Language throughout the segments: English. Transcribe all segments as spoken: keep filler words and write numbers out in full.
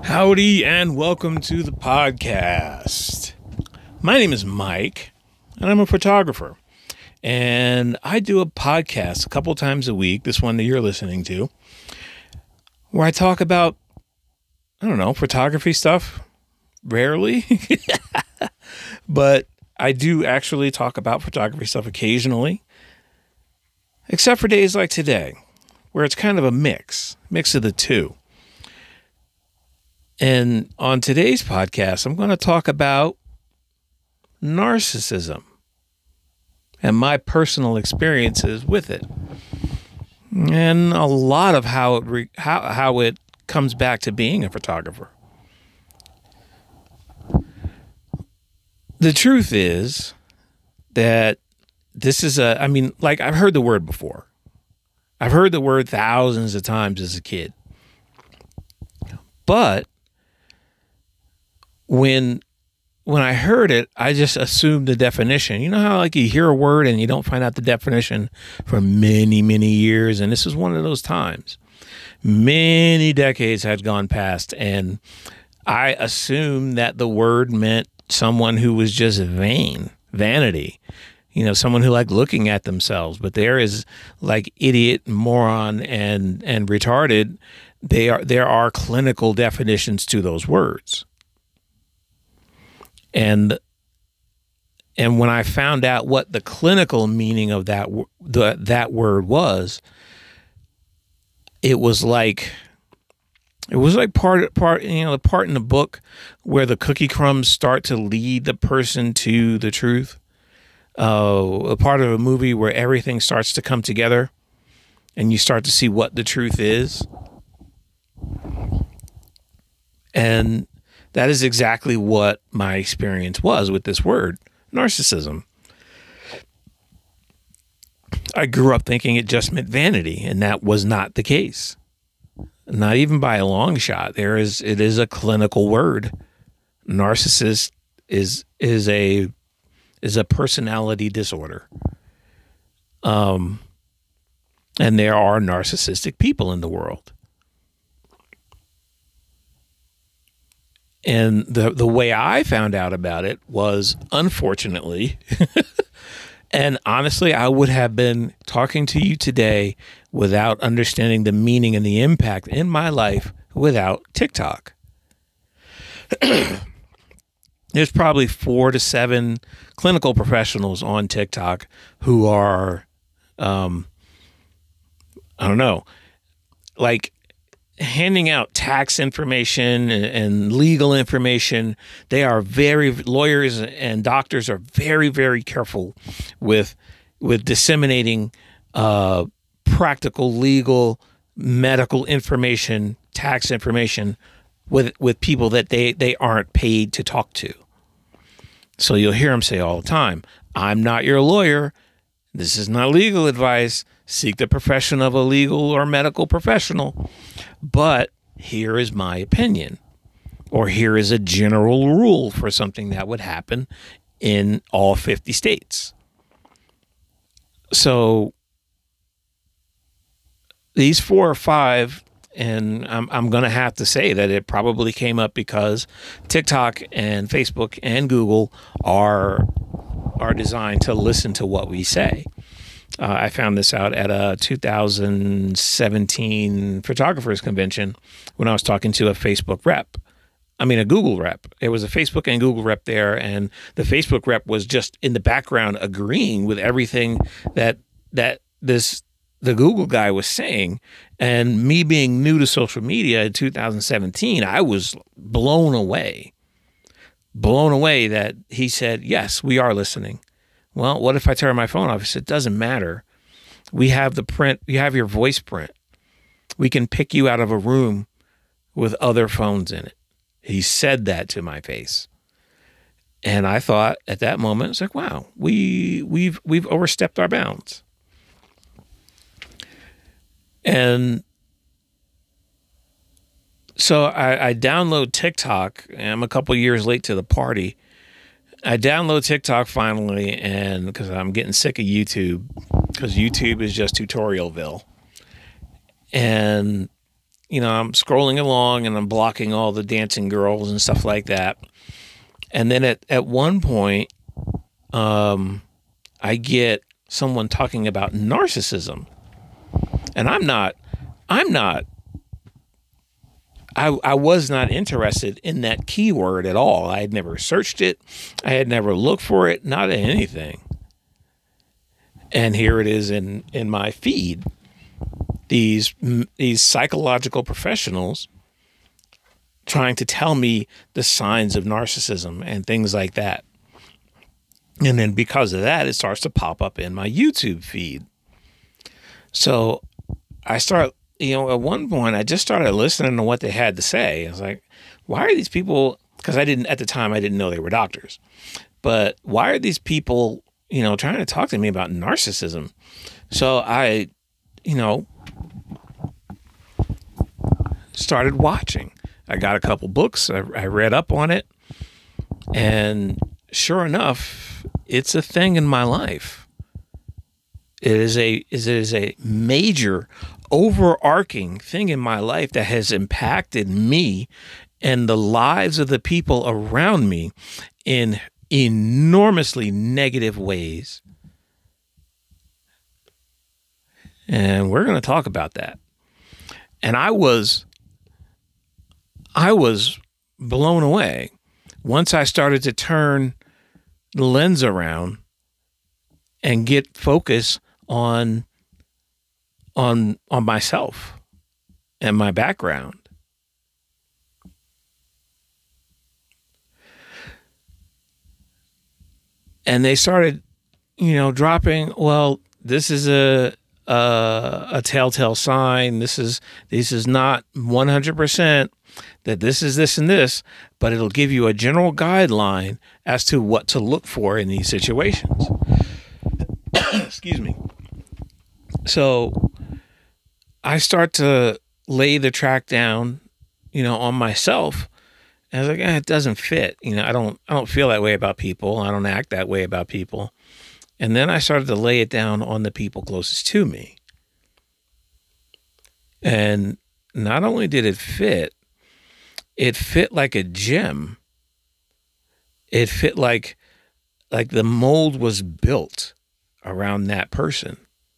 Howdy and welcome to the podcast. My name is Mike and I'm a photographer. And I do a podcast a couple times a week, this one that you're listening to, where I talk about, I don't know, photography stuff. Rarely. But I do actually talk about photography stuff occasionally. Except for days like today, where it's kind of a mix, mix of the two. And on today's podcast, I'm going to talk about narcissism and my personal experiences with it, and a lot of how it re- how how it comes back to being a photographer. The truth is that this is a, I mean, like I've heard the word before. I've heard the word thousands of times as a kid. But when when I heard it, I just assumed the definition. You know how like you hear a word and you don't find out the definition for many, many years? And this is one of those times. Many decades had gone past, and I assumed that the word meant someone who was just vain, vanity. You know, someone who liked looking at themselves. But there is like idiot, moron, and and retarded. They are there are clinical definitions to those words. And and when I found out what the clinical meaning of that the, that word was, it was like it was like part part you know the part in the book where the cookie crumbs start to lead the person to the truth. Uh, a part of a movie where everything starts to come together, and you start to see what the truth is. And that is exactly what my experience was with this word, narcissism. I grew up thinking it just meant vanity, and that was not the case. Not even by a long shot. There is, it is a clinical word. Narcissist is is a is a personality disorder. Um, and there are narcissistic people in the world. And the the way I found out about it was, unfortunately, and honestly, I would have been talking to you today without understanding the meaning and the impact in my life without TikTok. There's probably four to seven clinical professionals on TikTok who are, um, I don't know, like, handing out tax information and, and legal information. They are very, lawyers and doctors are very, very careful with with disseminating uh, practical, legal, medical information, tax information with with people that they, they aren't paid to talk to. So you'll hear them say all the time, "I'm not your lawyer. This is not legal advice. Seek the profession of a legal or medical professional. But here is my opinion." Or here is a general rule for something that would happen in all fifty states. So these four or five, and I'm, I'm going to have to say that it probably came up because TikTok and Facebook and Google are are designed to listen to what we say. Uh, I found this out at a two thousand seventeen photographers convention when I was talking to a Facebook rep. I mean, a Google rep. It was a Facebook and Google rep there, and the Facebook rep was just in the background agreeing with everything that that this the Google guy was saying. And me being new to social media in two thousand seventeen, I was blown away. Blown away that he said, "Yes, we are listening." Well, what if I turn my phone off? He said, "It doesn't matter. We have the print. You have your voice print. We can pick you out of a room with other phones in it." He said that to my face. And I thought at that moment, it's like, wow, we, we've, we've overstepped our bounds. And so I, I download TikTok, and I'm a couple years late to the party. I download TikTok finally, and because I'm getting sick of YouTube, because YouTube is just tutorialville. And you know, I'm scrolling along and I'm blocking all the dancing girls and stuff like that. And then at, at one point, um, I get someone talking about narcissism. And I'm not, I'm not, I, I was not interested in that keyword at all. I had never searched it. I had never looked for it, not in anything. And here it is in, in my feed. These, these psychological professionals trying to tell me the signs of narcissism and things like that. And then because of that, it starts to pop up in my YouTube feed. So I start, you know, at one point, I just started listening to what they had to say. I was like, why are these people, because I didn't, at the time, I didn't know they were doctors, but why are these people, you know, trying to talk to me about narcissism? So I, you know, started watching. I got a couple books. I, I read up on it. And sure enough, it's a thing in my life. It is a, it is a major overarching thing in my life that has impacted me and the lives of the people around me in enormously negative ways. And we're going to talk about that. And I was, I was blown away once I started to turn the lens around and get focus on on on myself and my background. And they started, you know, dropping, well, this is a a, a telltale sign. This is this is not one hundred percent that this is this and this, but it'll give you a general guideline as to what to look for in these situations. Excuse me. So I start to lay the track down, you know, on myself. And I was like, eh, it doesn't fit. You know, I don't, I don't feel that way about people. I don't act that way about people. And then I started to lay it down on the people closest to me. And not only did it fit, it fit like a gem. It fit like, like the mold was built around that person.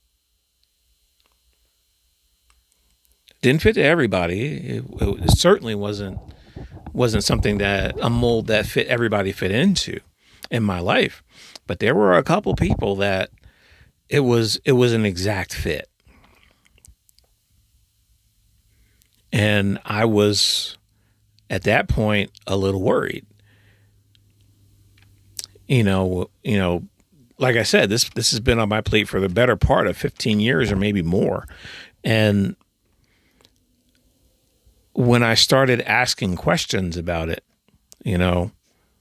Didn't fit to everybody. It, it certainly wasn't wasn't something that a mold that fit everybody fit into in my life. But there were a couple people that it was it was an exact fit. And I was at that point a little worried. You know, you know, like I said, this this has been on my plate for the better part of fifteen years or maybe more. And when I started asking questions about it, you know,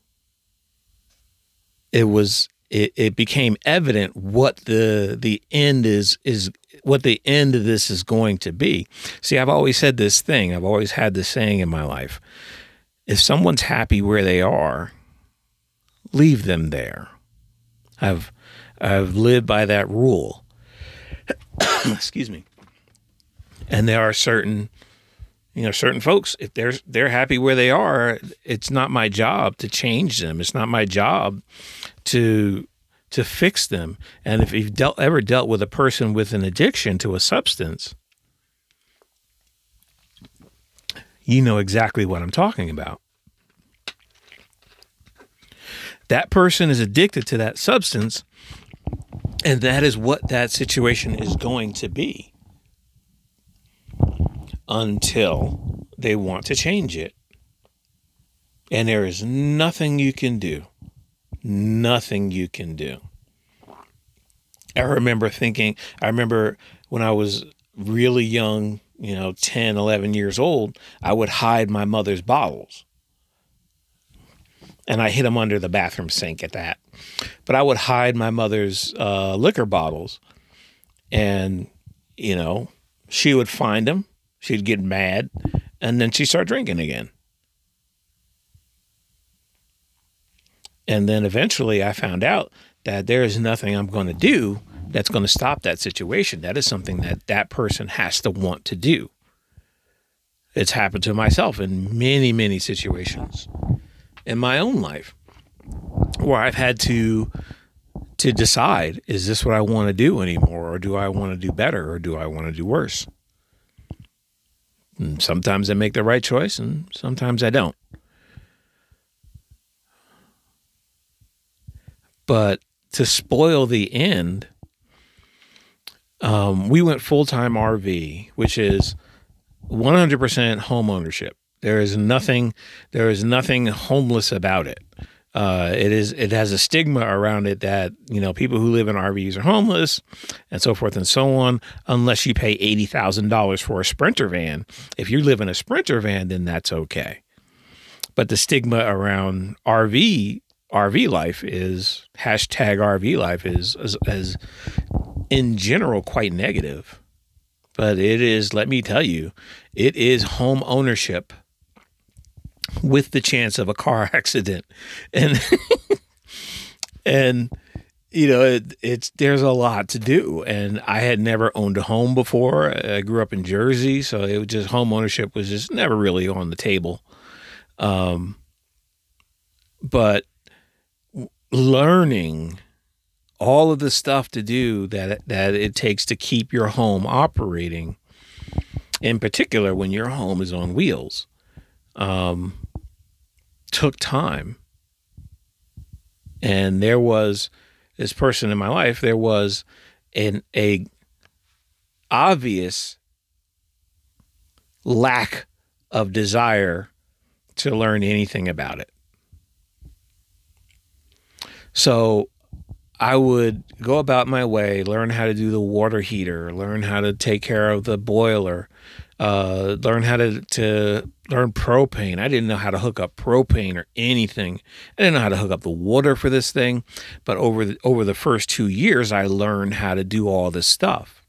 it was it, it became evident what the the end is is what the end of this is going to be. See, I've always said this thing. I've always had this saying in my life. If someone's happy where they are, leave them there. I've I've lived by that rule. Excuse me. And there are certain You know, certain folks, if they're they're happy where they are, it's not my job to change them. It's not my job to to fix them. And if you've dealt, ever dealt with a person with an addiction to a substance, you know exactly what I'm talking about. That person is addicted to that substance, and that is what that situation is going to be. Until they want to change it. And there is nothing you can do. Nothing you can do. I remember thinking, I remember when I was really young, you know, ten, eleven years old, I would hide my mother's bottles. And I hid them under the bathroom sink at that. But I would hide my mother's uh, liquor bottles. And, you know, she would find them. She'd get mad, and then she'd start drinking again. And then eventually I found out that there is nothing I'm going to do that's going to stop that situation. That is something that that person has to want to do. It's happened to myself in many, many situations in my own life where I've had to to decide, is this what I want to do anymore, or do I want to do better, or do I want to do worse? And sometimes I make the right choice, and sometimes I don't. But to spoil the end, um, we went full-time R V, which is one hundred percent home ownership. There is nothing, there is nothing homeless about it. Uh, it is, it has a stigma around it that, you know, people who live in R Vs are homeless and so forth and so on, unless you pay eighty thousand dollars for a Sprinter van. If you live in a Sprinter van, then that's okay. But the stigma around R V, R V life is, hashtag R V life is, is, is in general quite negative. But it is, let me tell you, it is home ownership with the chance of a car accident. And, and, you know, it, it's, there's a lot to do. And I had never owned a home before. I grew up in Jersey, so it was just, home ownership was just never really on the table. Um, but learning all of the stuff to do that, that it takes to keep your home operating, in particular when your home is on wheels, um, took time. And there was this person in my life, there was an a obvious lack of desire to learn anything about it. So I would go about my way, learn how to do the water heater, learn how to take care of the boiler, uh, learn how to, to learn propane. I didn't know how to hook up propane or anything. I didn't know how to hook up the water for this thing. But over the, over the first two years, I learned how to do all this stuff.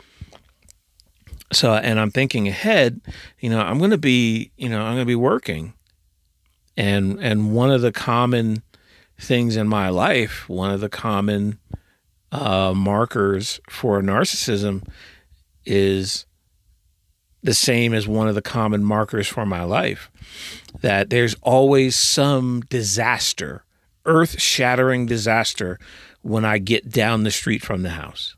So, and I'm thinking ahead, you know, I'm going to be, you know, I'm going to be working. And, and one of the common things in my life, one of the common uh, markers for narcissism is the same as one of the common markers for my life, that there's always some disaster, earth-shattering disaster when I get down the street from the house.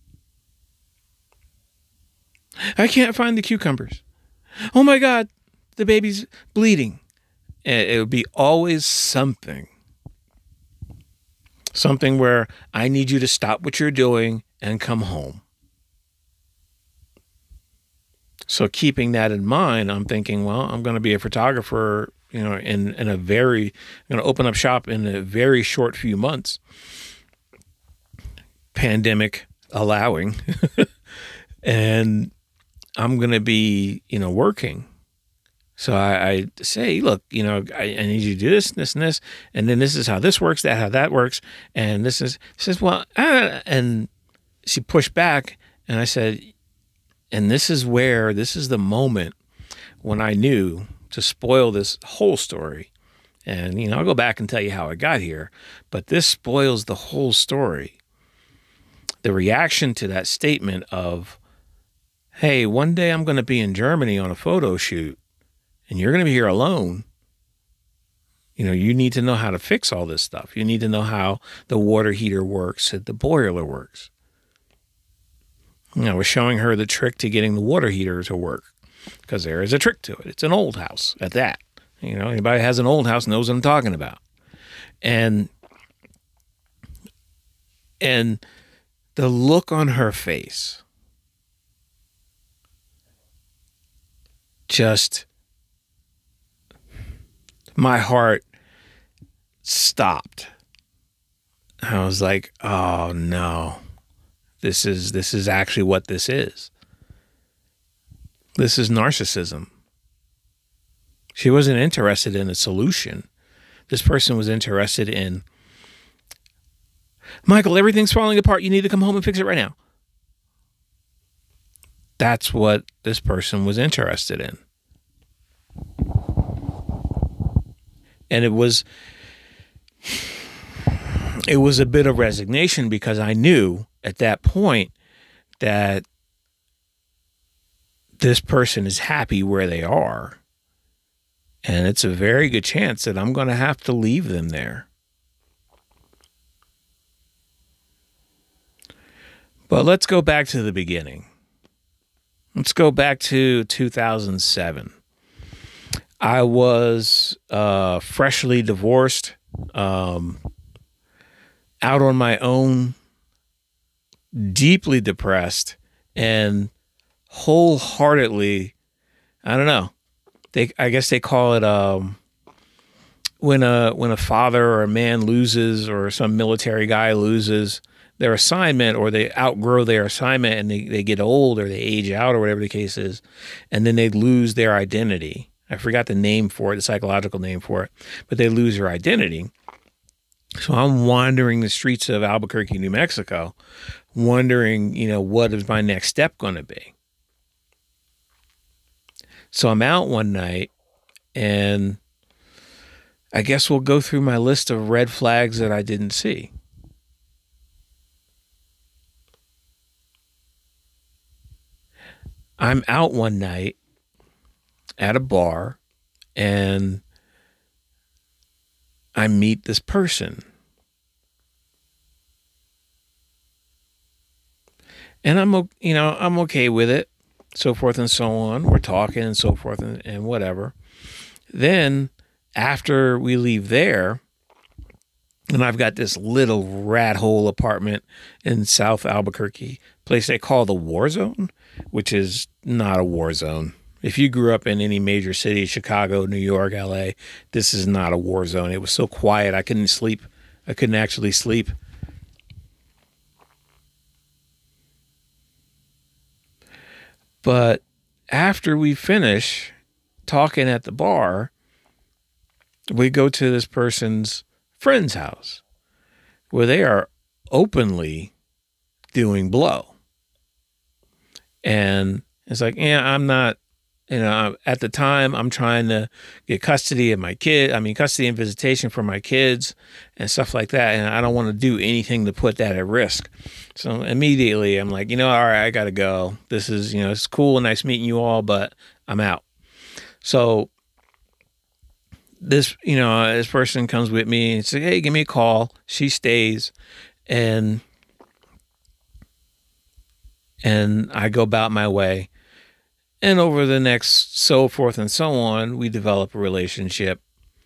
I can't find the cucumbers. Oh my God, the baby's bleeding. It would be always something. Something where I need you to stop what you're doing and come home. So keeping that in mind, I'm thinking, well, I'm going to be a photographer, you know, in, in a very, I'm going to open up shop in a very short few months, pandemic allowing, and I'm going to be, you know, working. So I, I say, look, you know, I, I need you to do this, this, and this, and then this is how this works, that how that works, and this is, she says, well, ah, and she pushed back, and I said, and this is where, this is the moment when I knew to spoil this whole story. And, you know, I'll go back and tell you how I got here, but this spoils the whole story. The reaction to that statement of, hey, one day I'm going to be in Germany on a photo shoot, and you're going to be here alone. You know, you need to know how to fix all this stuff. You need to know how the water heater works and the boiler works. You know, I was showing her the trick to getting the water heater to work, because there is a trick to it. It's an old house at that. You know, anybody who has an old house knows what I'm talking about. And, and the look on her face just, my heart stopped. I was like, oh no, this is, this is actually what this is. This is narcissism. She wasn't interested in a solution. This person was interested in, Michael, everything's falling apart. You need to come home and fix it right now. That's what this person was interested in. And it was, it was a bit of resignation, because I knew at that point that this person is happy where they are. And it's a very good chance that I'm going to have to leave them there. But let's go back to the beginning. Let's go back to two thousand seven. I was uh, freshly divorced, um, out on my own, deeply depressed, and wholeheartedly, I don't know, they I guess they call it um, when a when a father or a man loses, or some military guy loses their assignment, or they outgrow their assignment and they, they get old, or they age out, or whatever the case is, and then they lose their identity. I forgot the name for it, the psychological name for it, but they lose their identity. So I'm wandering the streets of Albuquerque, New Mexico, wondering, you know, what is my next step going to be? So I'm out one night, and I guess we'll go through my list of red flags that I didn't see. I'm out one night at a bar, and I meet this person. And I'm, you know, I'm okay with it, so forth and so on. We're talking and so forth and, and whatever. Then after we leave there, and I've got this little rat hole apartment in South Albuquerque, place they call the War Zone, which is not a war zone. If you grew up in any major city, Chicago, New York, L A, this is not a war zone. It was so quiet, I couldn't sleep. I couldn't actually sleep. But after we finish talking at the bar, we go to this person's friend's house where they are openly doing blow. And it's like, yeah, I'm not, you know, at the time I'm trying to get custody of my kid. I mean, custody and visitation for my kids and stuff like that. And I don't want to do anything to put that at risk. So immediately I'm like, you know, all right, I got to go. This is, you know, it's cool and nice meeting you all, but I'm out. So this, you know, this person comes with me and says, hey, give me a call. She stays, and and I go about my way. And over the next so forth and so on, we develop a relationship.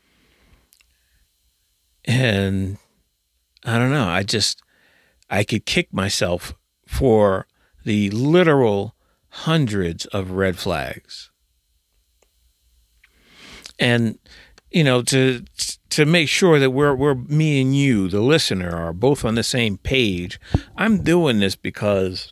And I don't know, I just, I could kick myself for the literal hundreds of red flags. And, you know, to to make sure that we're, we're me and you, the listener, are both on the same page, I'm doing this because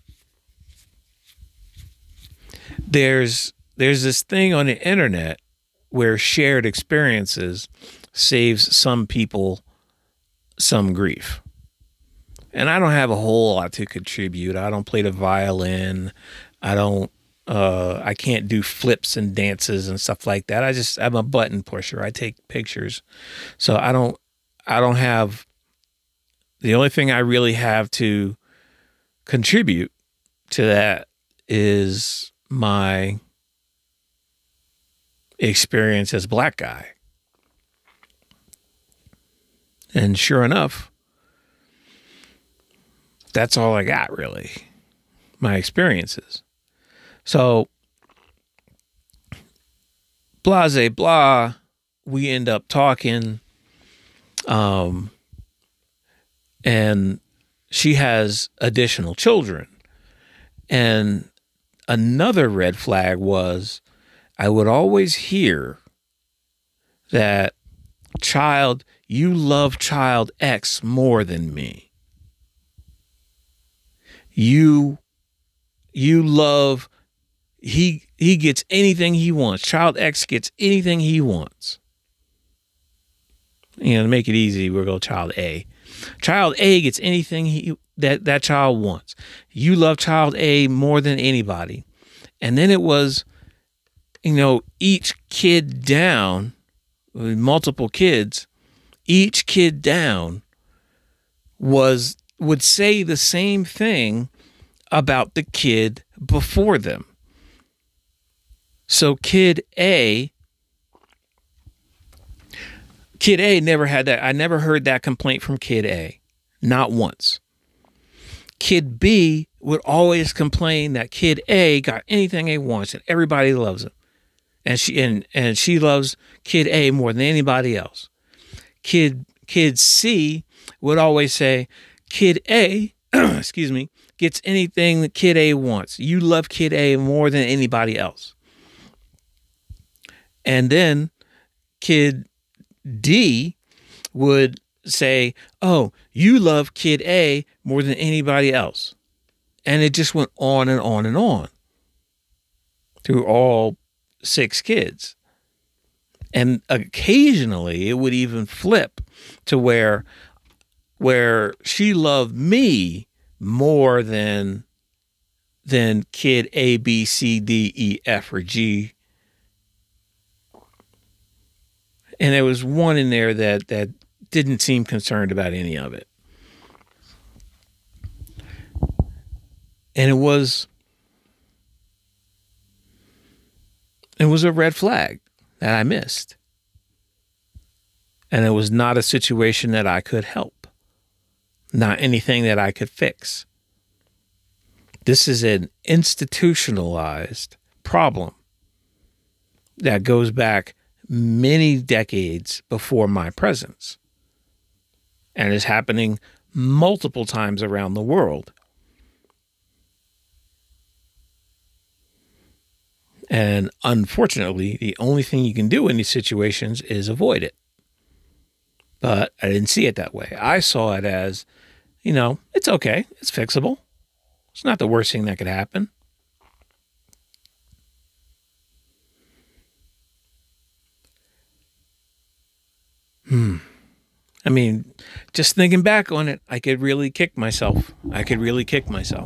There's there's this thing on the internet where shared experiences saves some people some grief. And I don't have a whole lot to contribute. I don't play the violin. I don't uh, I can't do flips and dances and stuff like that. I just I'm a button pusher. I take pictures. So I don't I don't have the only thing I really have to contribute to that is my experience as a black guy. And sure enough, that's all I got, really. My experiences. So, blase blah, we end up talking, um, and she has additional children. And another red flag was I would always hear that, child, you love child X more than me. You, you love, he, he gets anything he wants. Child X gets anything he wants. You know, to make it easy, we'll go child A. Child A gets anything he, that that child wants. You love child A more than anybody. And then it was, you know, each kid down, multiple kids, each kid down was would say the same thing about the kid before them. So kid A, kid A never had that. I never heard that complaint from kid A, not once. Kid B would always complain that kid A got anything he wants and everybody loves him. And she and, and she loves kid A more than anybody else. Kid kid C would always say, kid A, excuse me, gets anything that kid A wants. You love kid A more than anybody else. And then kid D would say, oh, you love kid A more than anybody else. And it just went on and on and on through all six kids. And occasionally it would even flip to where where she loved me more than than kid A, B, C, D, E, F, or G. And there was one in there that that didn't seem concerned about any of it. And it was it was a red flag that I missed. And it was not a situation that I could help. Not anything that I could fix. This is an institutionalized problem that goes back many decades before my presence and is happening multiple times around the world. And unfortunately, the only thing you can do in these situations is avoid it. But I didn't see it that way. I saw it as, you know, it's okay. It's fixable. It's not the worst thing that could happen. Hmm. I mean, just thinking back on it, I could really kick myself. I could really kick myself.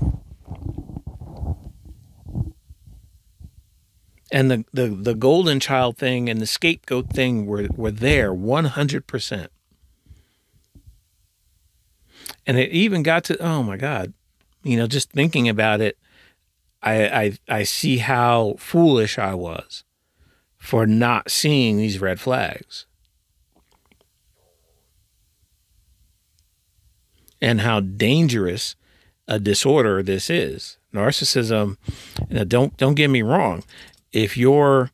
And the, the, the golden child thing and the scapegoat thing were, were there one hundred percent. And it even got to, oh my God, you know, just thinking about it, I, I, I see how foolish I was for not seeing these red flags. And how dangerous a disorder this is. Narcissism, you know, don't don't get me wrong. If you're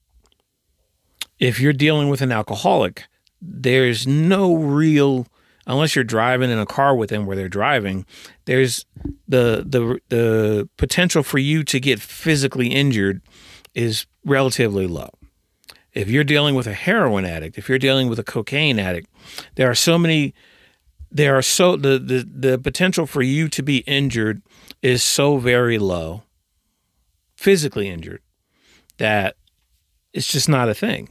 if you're dealing with an alcoholic, there's no real, unless you're driving in a car with them where they're driving, there's the the the potential for you to get physically injured is relatively low. If you're dealing with a heroin addict, if you're dealing with a cocaine addict, there are so many There are so the, the the potential for you to be injured is so very low, physically injured, that it's just not a thing.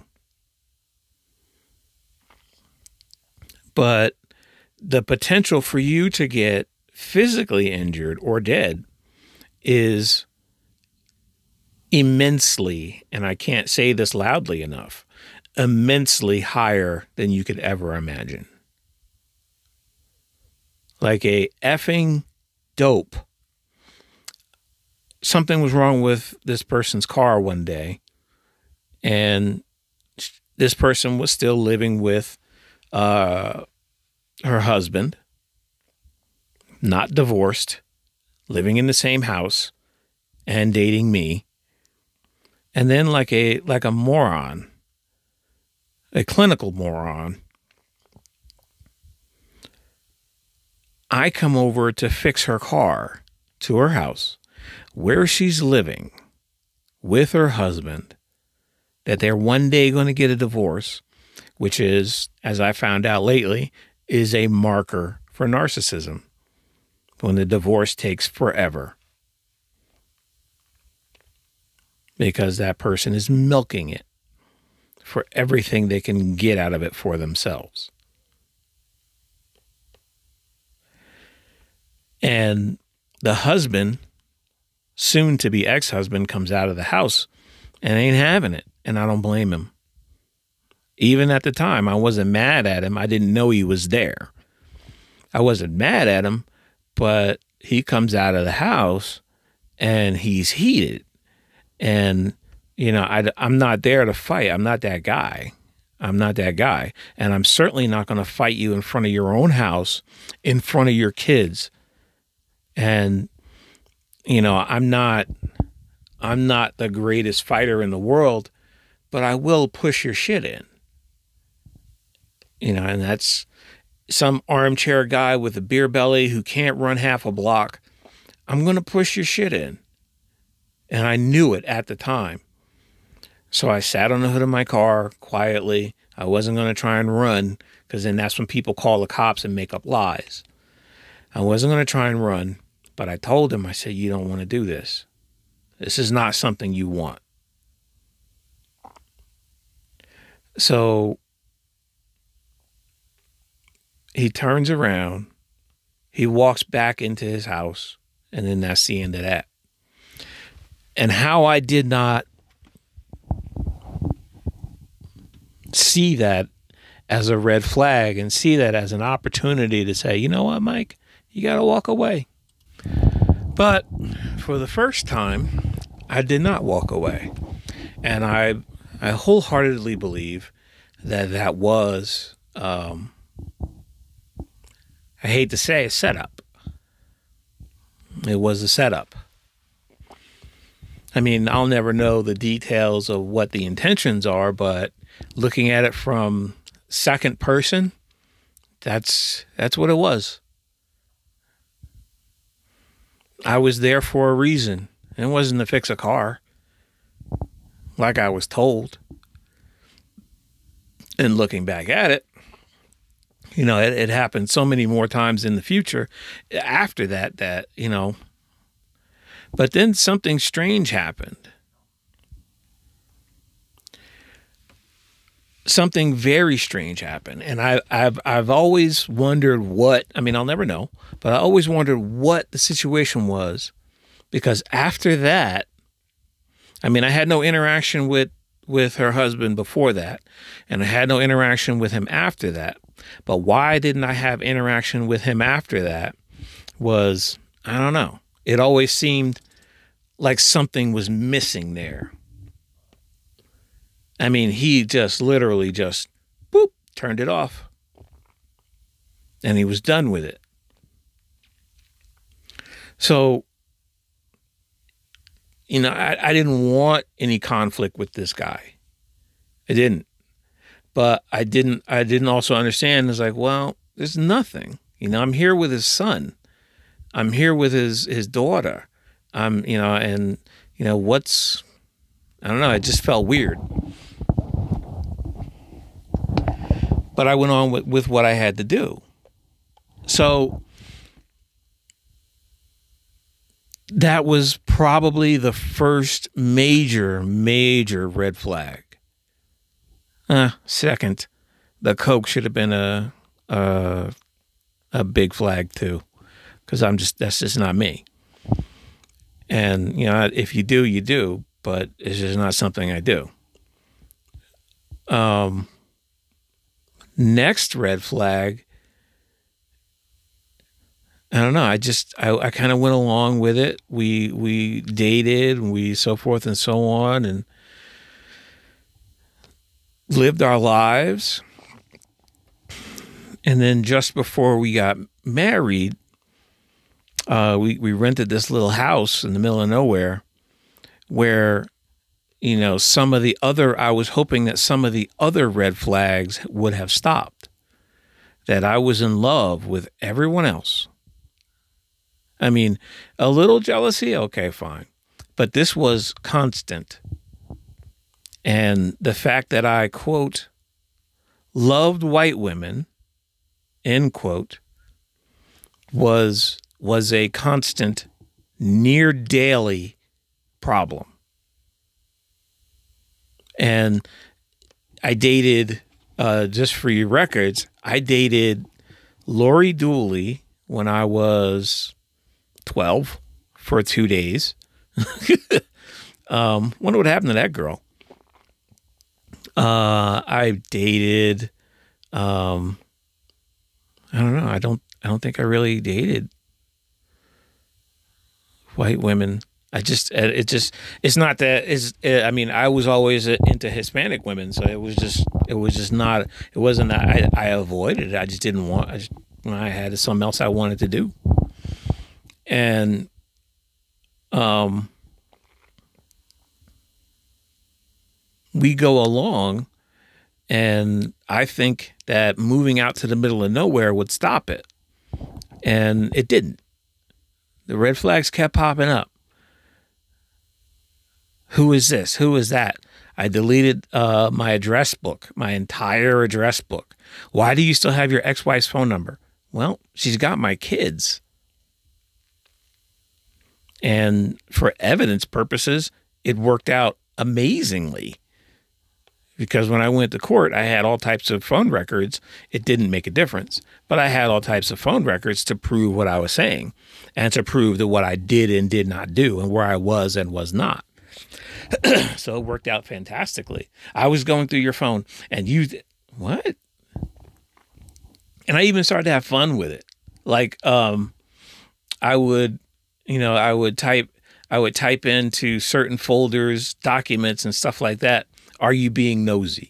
But the potential for you to get physically injured or dead is immensely, and I can't say this loudly enough, immensely higher than you could ever imagine. Like a effing dope. Something was wrong with this person's car one day, and this person was still living with uh, her husband, not divorced, living in the same house, and dating me. And then, like a like a moron, a clinical moron, I come over to fix her car to her house where she's living with her husband, that they're one day going to get a divorce, which is, as I found out lately, is a marker for narcissism when the divorce takes forever because that person is milking it for everything they can get out of it for themselves. And the husband, soon to be ex-husband, comes out of the house and ain't having it. And I don't blame him. Even at the time, I wasn't mad at him. I didn't know he was there. I wasn't mad at him, but he comes out of the house and he's heated. And You know, I, I'm not there to fight. I'm not that guy. I'm not that guy. And I'm certainly not going to fight you in front of your own house, in front of your kids. And, you know, I'm not, I'm not the greatest fighter in the world, but I will push your shit in. You know, and that's some armchair guy with a beer belly who can't run half a block. I'm going to push your shit in. And I knew it at the time. So I sat on the hood of my car quietly. I wasn't going to try and run, because then that's when people call the cops and make up lies. I wasn't going to try and run, but I told him, I said, you don't want to do this. This is not something you want. So he turns around, he walks back into his house, and then that's the end of that. And how I did not see that as a red flag and see that as an opportunity to say, you know what, Mike, you got to walk away. But for the first time, I did not walk away. And I, I wholeheartedly believe that that was, um, I hate to say, a setup. It was a setup. I mean, I'll never know the details of what the intentions are, but looking at it from second person, that's that's what it was. I was there for a reason. It wasn't to fix a car, like I was told. And looking back at it, you know, it, it happened so many more times in the future after that, that, you know, but then something strange happened. Something very strange happened. And I, I've, I've always wondered what, I mean, I'll never know, but I always wondered what the situation was, because after that, I mean, I had no interaction with, with her husband before that, and I had no interaction with him after that. But why didn't I have interaction with him after that was, I don't know. It always seemed like something was missing there. I mean, he just literally just, boop, turned it off. And he was done with it. So, you know, I, I didn't want any conflict with this guy. I didn't. But I didn't, I didn't also understand, it's like, well, there's nothing. You know, I'm here with his son. I'm here with his, his daughter. I'm, you know, and, you know, what's, I don't know, it just felt weird. But I went on with, with what I had to do. So that was probably the first major, major red flag. Uh, second, the Coke should have been a, a, a big flag too, because I'm just, that's just not me. And, you know, if you do, you do, but it's just not something I do. Um, next red flag, I don't know. I just, I, I kind of went along with it. We, we dated and we so forth and so on and lived our lives. And then just before we got married, uh, we, we rented this little house in the middle of nowhere where, you know, some of the other, I was hoping that some of the other red flags would have stopped, that I was in love with everyone else. I mean, a little jealousy, okay, fine. But this was constant. And the fact that I, quote, loved white women, end quote, was, was a constant, near daily problem. And I dated, uh, just for your records, I dated Lori Dooley when I was twelve for two days. um, wonder what happened to that girl. Uh, I dated, um, I don't know. I don't, I don't think I really dated white women. I just, uh, it just, it's not that. It's, uh, I mean, I was always uh, into Hispanic women, so it was just, it was just not. It wasn't. that I, I avoided it. I just didn't want. I, just, I had something else I wanted to do, and, um, we go along, and I think that moving out to the middle of nowhere would stop it, and it didn't. The red flags kept popping up. Who is this? Who is that? I deleted uh, my address book, my entire address book. Why do you still have your ex-wife's phone number? Well, she's got my kids. And for evidence purposes, it worked out amazingly. Because when I went to court, I had all types of phone records. It didn't make a difference, but I had all types of phone records to prove what I was saying and to prove that what I did and did not do and where I was and was not. So it worked out fantastically. I was going through your phone and you, what? And I even started to have fun with it. Like, um, I would, you know, I would type, I would type into certain folders, documents and stuff like that. Are you being nosy?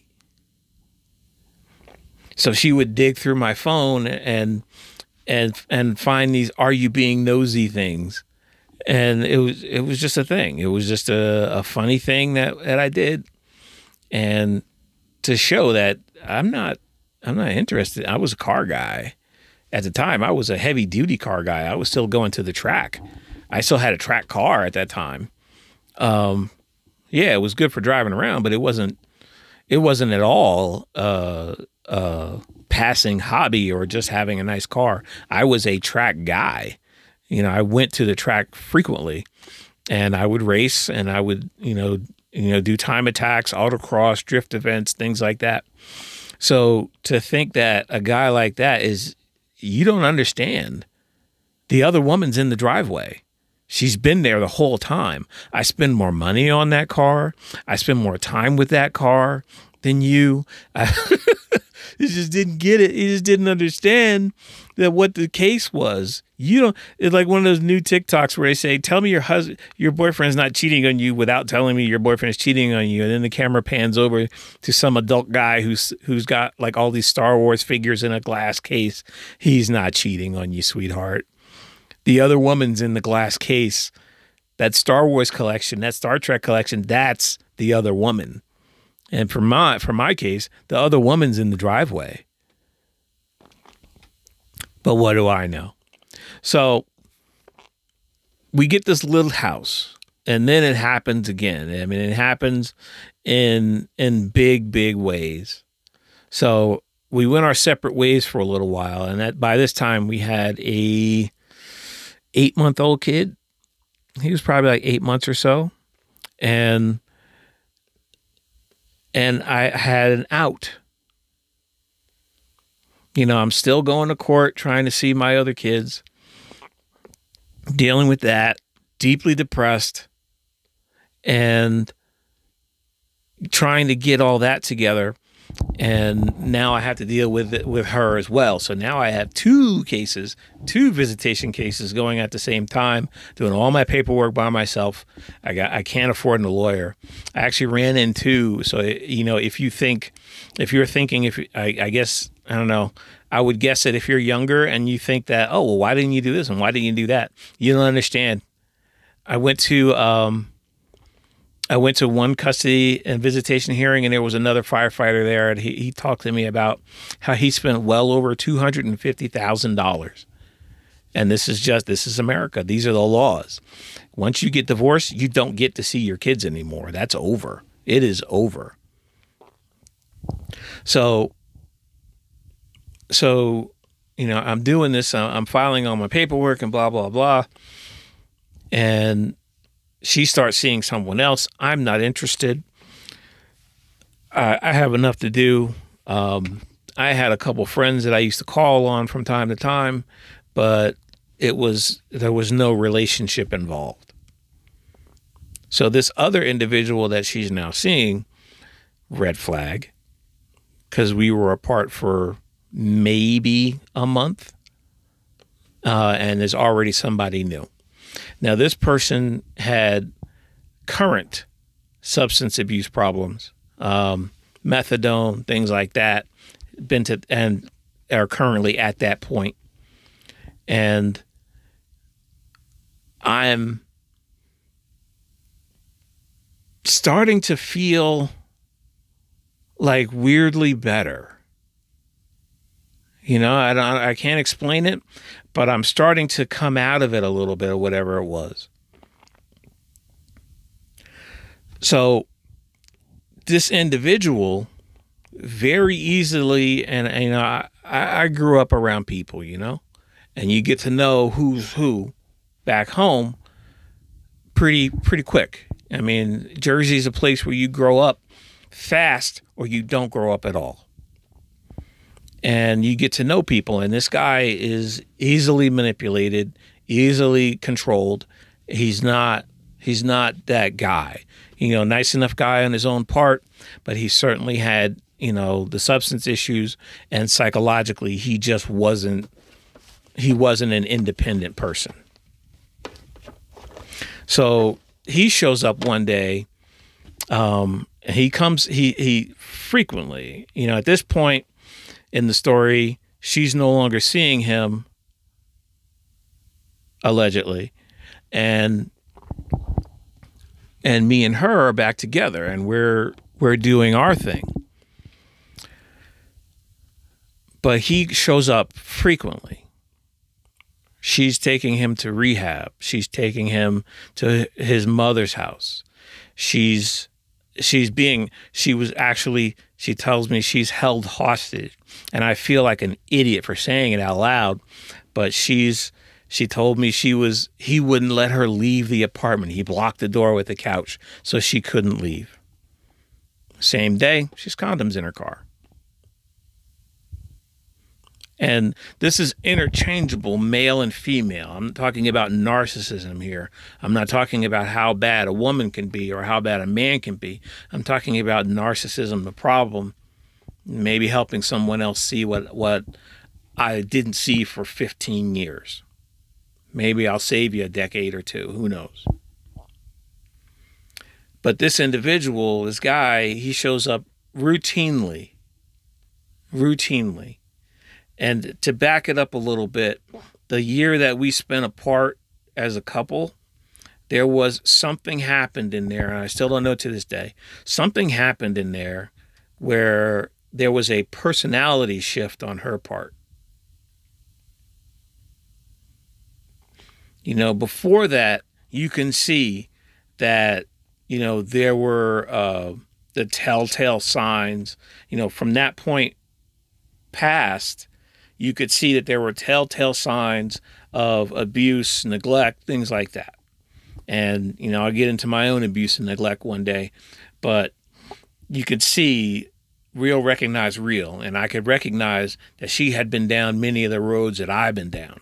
So she would dig through my phone and, and, and find these, are you being nosy things? And it was it was just a thing. It was just a, a funny thing that, that I did, and to show that I'm not I'm not interested. I was a car guy at the time. I was a heavy duty car guy. I was still going to the track. I still had a track car at that time. Um, yeah, it was good for driving around, but it wasn't it wasn't at all uh, uh, passing hobby or just having a nice car. I was a track guy. You know, I went to the track frequently, and I would race, and I would, you know, you know, do time attacks, autocross, drift events, things like that. So to think that a guy like that is, you don't understand. The other woman's in the driveway. She's been there the whole time. I spend more money on that car. I spend more time with that car than you. I you just didn't get it. You just didn't understand that what the case was. You don't. It's like one of those new TikToks where they say, "Tell me your husband, your boyfriend's not cheating on you," without telling me your boyfriend is cheating on you, and then the camera pans over to some adult guy who's who's got like all these Star Wars figures in a glass case. He's not cheating on you, sweetheart. The other woman's in the glass case. That Star Wars collection, that Star Trek collection, that's the other woman. And for my for my case, the other woman's in the driveway. But what do I know? So we get this little house, and then it happens again. I mean, it happens in in big, big ways. So we went our separate ways for a little while, and that by this time we had a eight month old kid. He was probably like eight months or so, and and I had an out. You know, I'm still going to court, trying to see my other kids, dealing with that, deeply depressed, and trying to get all that together. And now I have to deal with it with her as well. So now I have two cases, two visitation cases going at the same time, doing all my paperwork by myself. I got, I can't afford a lawyer. I actually ran into, so, you know, if you think, if you're thinking, if I, I guess, I don't know, I would guess that if you're younger and you think that, oh, well, why didn't you do this? And why didn't you do that? You don't understand. I went to, um, I went to one custody and visitation hearing, and there was another firefighter there, and he, he talked to me about how he spent well over two hundred fifty thousand dollars. And this is just, this is America. These are the laws. Once you get divorced, you don't get to see your kids anymore. That's over. It is over. So, so, you know, I'm doing this, I'm filing all my paperwork and blah, blah, blah. And she starts seeing someone else. I'm not interested. I, I have enough to do. Um, I had a couple friends that I used to call on from time to time, but it was, there was no relationship involved. So this other individual that she's now seeing, red flag, because we were apart for maybe a month, uh, and there's already somebody new. Now, this person had current substance abuse problems, um, methadone, things like that, been to, and are currently at that point. And I'm starting to feel like weirdly better. You know, I don't, I can't explain it, but I'm starting to come out of it a little bit, or whatever it was. So this individual very easily, and, and you know, I, I grew up around people, you know, and you get to know who's who back home pretty pretty quick. I mean, Jersey is a place where you grow up fast or you don't grow up at all. And you get to know people, and this guy is easily manipulated, easily controlled. He's not he's not that guy. You know, nice enough guy on his own part, but he certainly had, you know, the substance issues, and psychologically he just wasn't he wasn't an independent person. So he shows up one day. Um, he comes, he, he frequently, you know, at this point in the story, she's no longer seeing him, allegedly. And, and me and her are back together, and we're, we're doing our thing. But he shows up frequently. She's taking him to rehab. She's taking him to his mother's house. She's she's being she was actually she tells me she's held hostage, and I feel like an idiot for saying it out loud, but she's she told me she was he wouldn't let her leave the apartment. He blocked the door with a couch so she couldn't leave. Same day, she's condoms in her car. And this is interchangeable, male and female. I'm talking about narcissism here. I'm not talking about how bad a woman can be or how bad a man can be. I'm talking about narcissism, the problem, maybe helping someone else see what, what I didn't see for fifteen years. Maybe I'll save you a decade or two. Who knows? But this individual, this guy, he shows up routinely, routinely. And to back it up a little bit, the year that we spent apart as a couple, there was something happened in there, and I still don't know to this day, something happened in there where there was a personality shift on her part. You know, before that, you can see that, you know, there were uh, the telltale signs, you know, from that point past, you could see that there were telltale signs of abuse, neglect, things like that. And, you know, I'll get into my own abuse and neglect one day, but you could see real recognize real. And I could recognize that she had been down many of the roads that I've been down.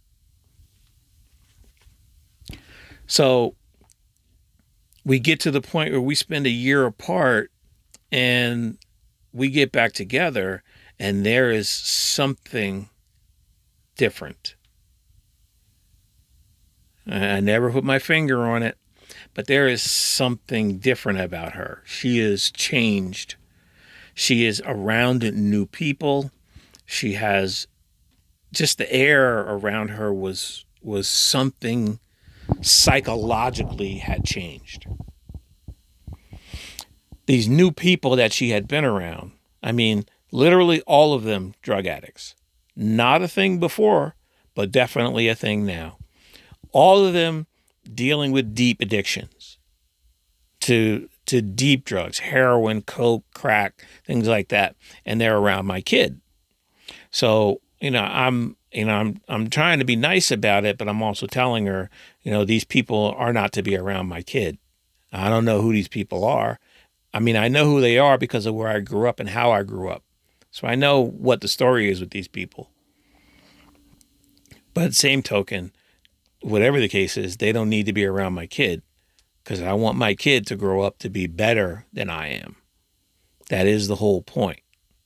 So we get to the point where we spend a year apart, and we get back together, and there is something different. I never put my finger on it, but there is something different about her. She is changed. She is around new people. She has just the air around her was was something psychologically had changed. These new people that she had been around, I mean, literally all of them drug addicts. Not a thing before, but definitely a thing now. All of them dealing with deep addictions to to deep drugs, heroin, coke, crack, things like that. And they're around my kid. So, you know, I'm you know, I'm I'm trying to be nice about it, but I'm also telling her, you know, these people are not to be around my kid. I don't know who these people are. I mean, I know who they are because of where I grew up and how I grew up. So I know what the story is with these people. But same token, whatever the case is, they don't need to be around my kid, because I want my kid to grow up to be better than I am. That is the whole point.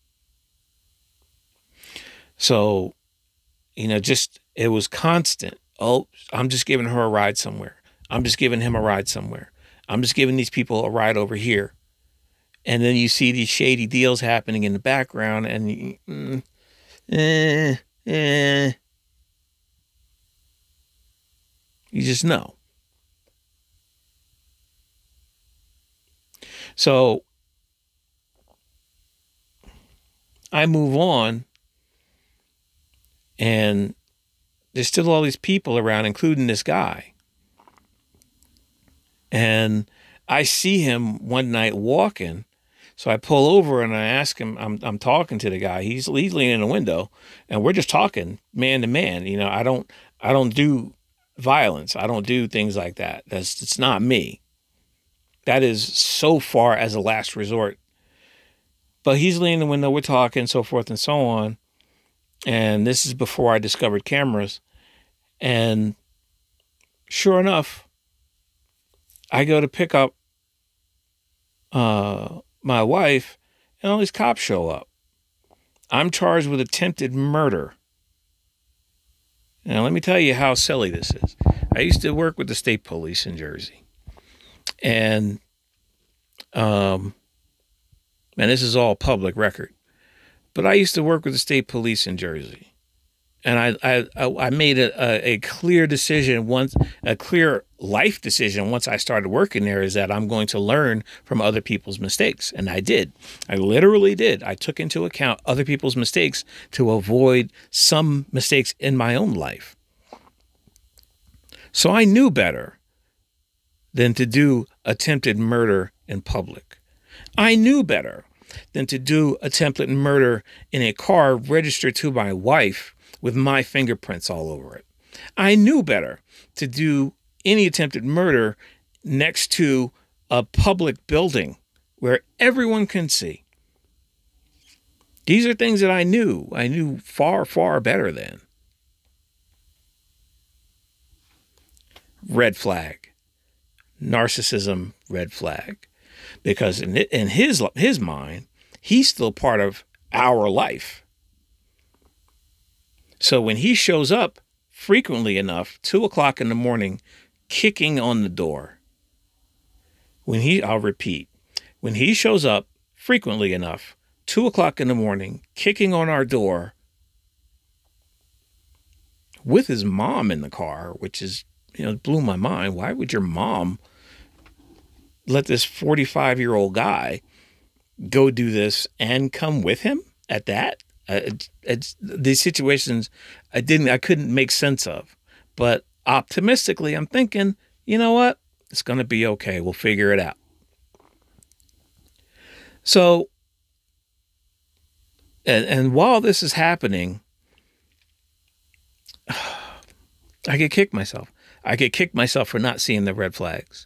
So, you know, just, it was constant Oh, I'm just giving her a ride somewhere. I'm just giving him a ride somewhere. I'm just giving these people a ride over here. And then you see these shady deals happening in the background, and you, mm, eh, eh, you just know. So I move on, and there's still all these people around, including this guy. And I see him one night walking. So I pull over and I ask him, I'm I'm talking to the guy. He's, he's leaning in the window, and we're just talking man to man. You know, I don't I don't do violence. I don't do things like that. That's it's not me. That is so far as a last resort. But he's leaning in the window, we're talking, so forth and so on. And this is before I discovered cameras. And sure enough, I go to pick up uh, my wife, and all these cops show up. I'm charged with attempted murder. Now, let me tell you how silly this is. I used to work with the state police in Jersey. And, um, and this is all public record. But I used to work with the state police in Jersey. And I I, I made a, a clear decision once, a clear life decision once I started working there, is that I'm going to learn from other people's mistakes. And I did. I literally did. I took into account other people's mistakes to avoid some mistakes in my own life. So I knew better than to do attempted murder in public. I knew better than to do attempted murder in a car registered to my wife with my fingerprints all over it. I knew better to do any attempted murder next to a public building where everyone can see. These are things that I knew. I knew far, far better than. Red flag. Narcissism, red flag. Because in, in his, his mind, he's still part of our life. So when he shows up frequently enough, two o'clock in the morning, kicking on the door, when he, I'll repeat, when he shows up frequently enough, two o'clock in the morning, kicking on our door with his mom in the car, which is, you know, blew my mind. Why would your mom let this forty-five-year-old guy go do this and come with him at that? Uh, it, it's, these situations I didn't, I couldn't make sense of. But optimistically, I'm thinking, you know what? It's going to be okay. We'll figure it out. So, and, and while this is happening, I could kick myself. I could kick myself for not seeing the red flags.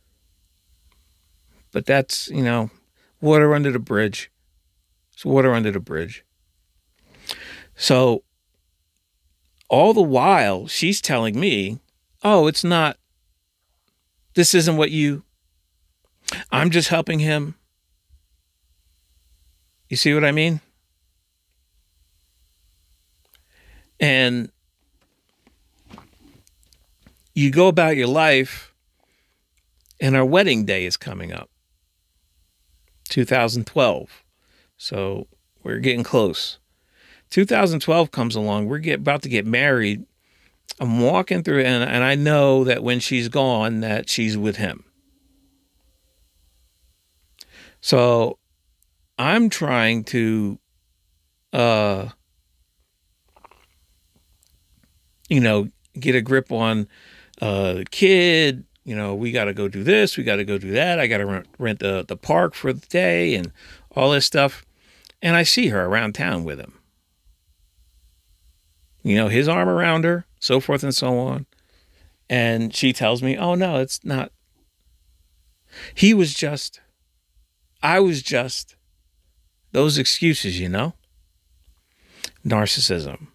But that's, you know, water under the bridge. It's water under the bridge. So all the while she's telling me, oh, it's not, this isn't what you, I'm just helping him. You see what I mean? And you go about your life, and our wedding day is coming up. two thousand twelve. So we're getting close. two thousand twelve comes along. We're get, about to get married. I'm walking through, and, and I know that when she's gone, that she's with him. So I'm trying to, uh, you know, get a grip on uh, the kid. You know, we got to go do this. We got to go do that. I got to rent, rent the, the park for the day and all this stuff. And I see her around town with him. You know, his arm around her, so forth and so on. And she tells me, oh, no, it's not. He was just, I was just. Those excuses, you know. Narcissism.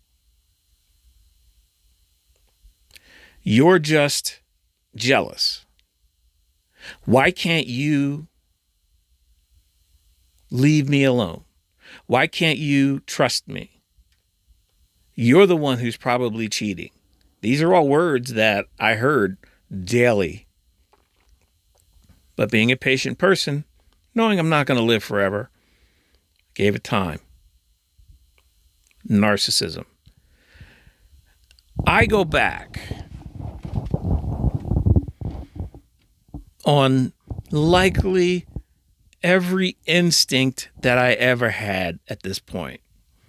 You're just jealous. Why can't you leave me alone? Why can't you trust me? You're the one who's probably cheating. These are all words that I heard daily. But being a patient person, knowing I'm not going to live forever, gave it time. Narcissism. I go back on likely every instinct that I ever had at this point.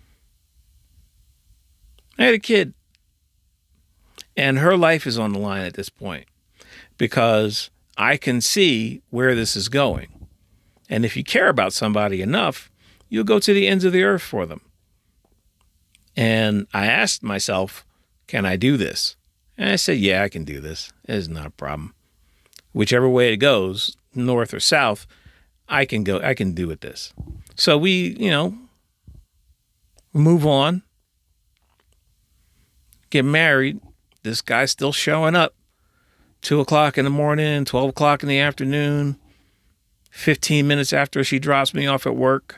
I had a kid, and her life is on the line at this point because I can see where this is going. And if you care about somebody enough, you'll go to the ends of the earth for them. And I asked myself, can I do this? And I said, yeah, I can do this. It's not a problem. Whichever way it goes, north or south, I can go, I can do with this. So we, you know, move on, get married. This guy's still showing up. Two o'clock in the morning, twelve o'clock in the afternoon, fifteen minutes after she drops me off at work.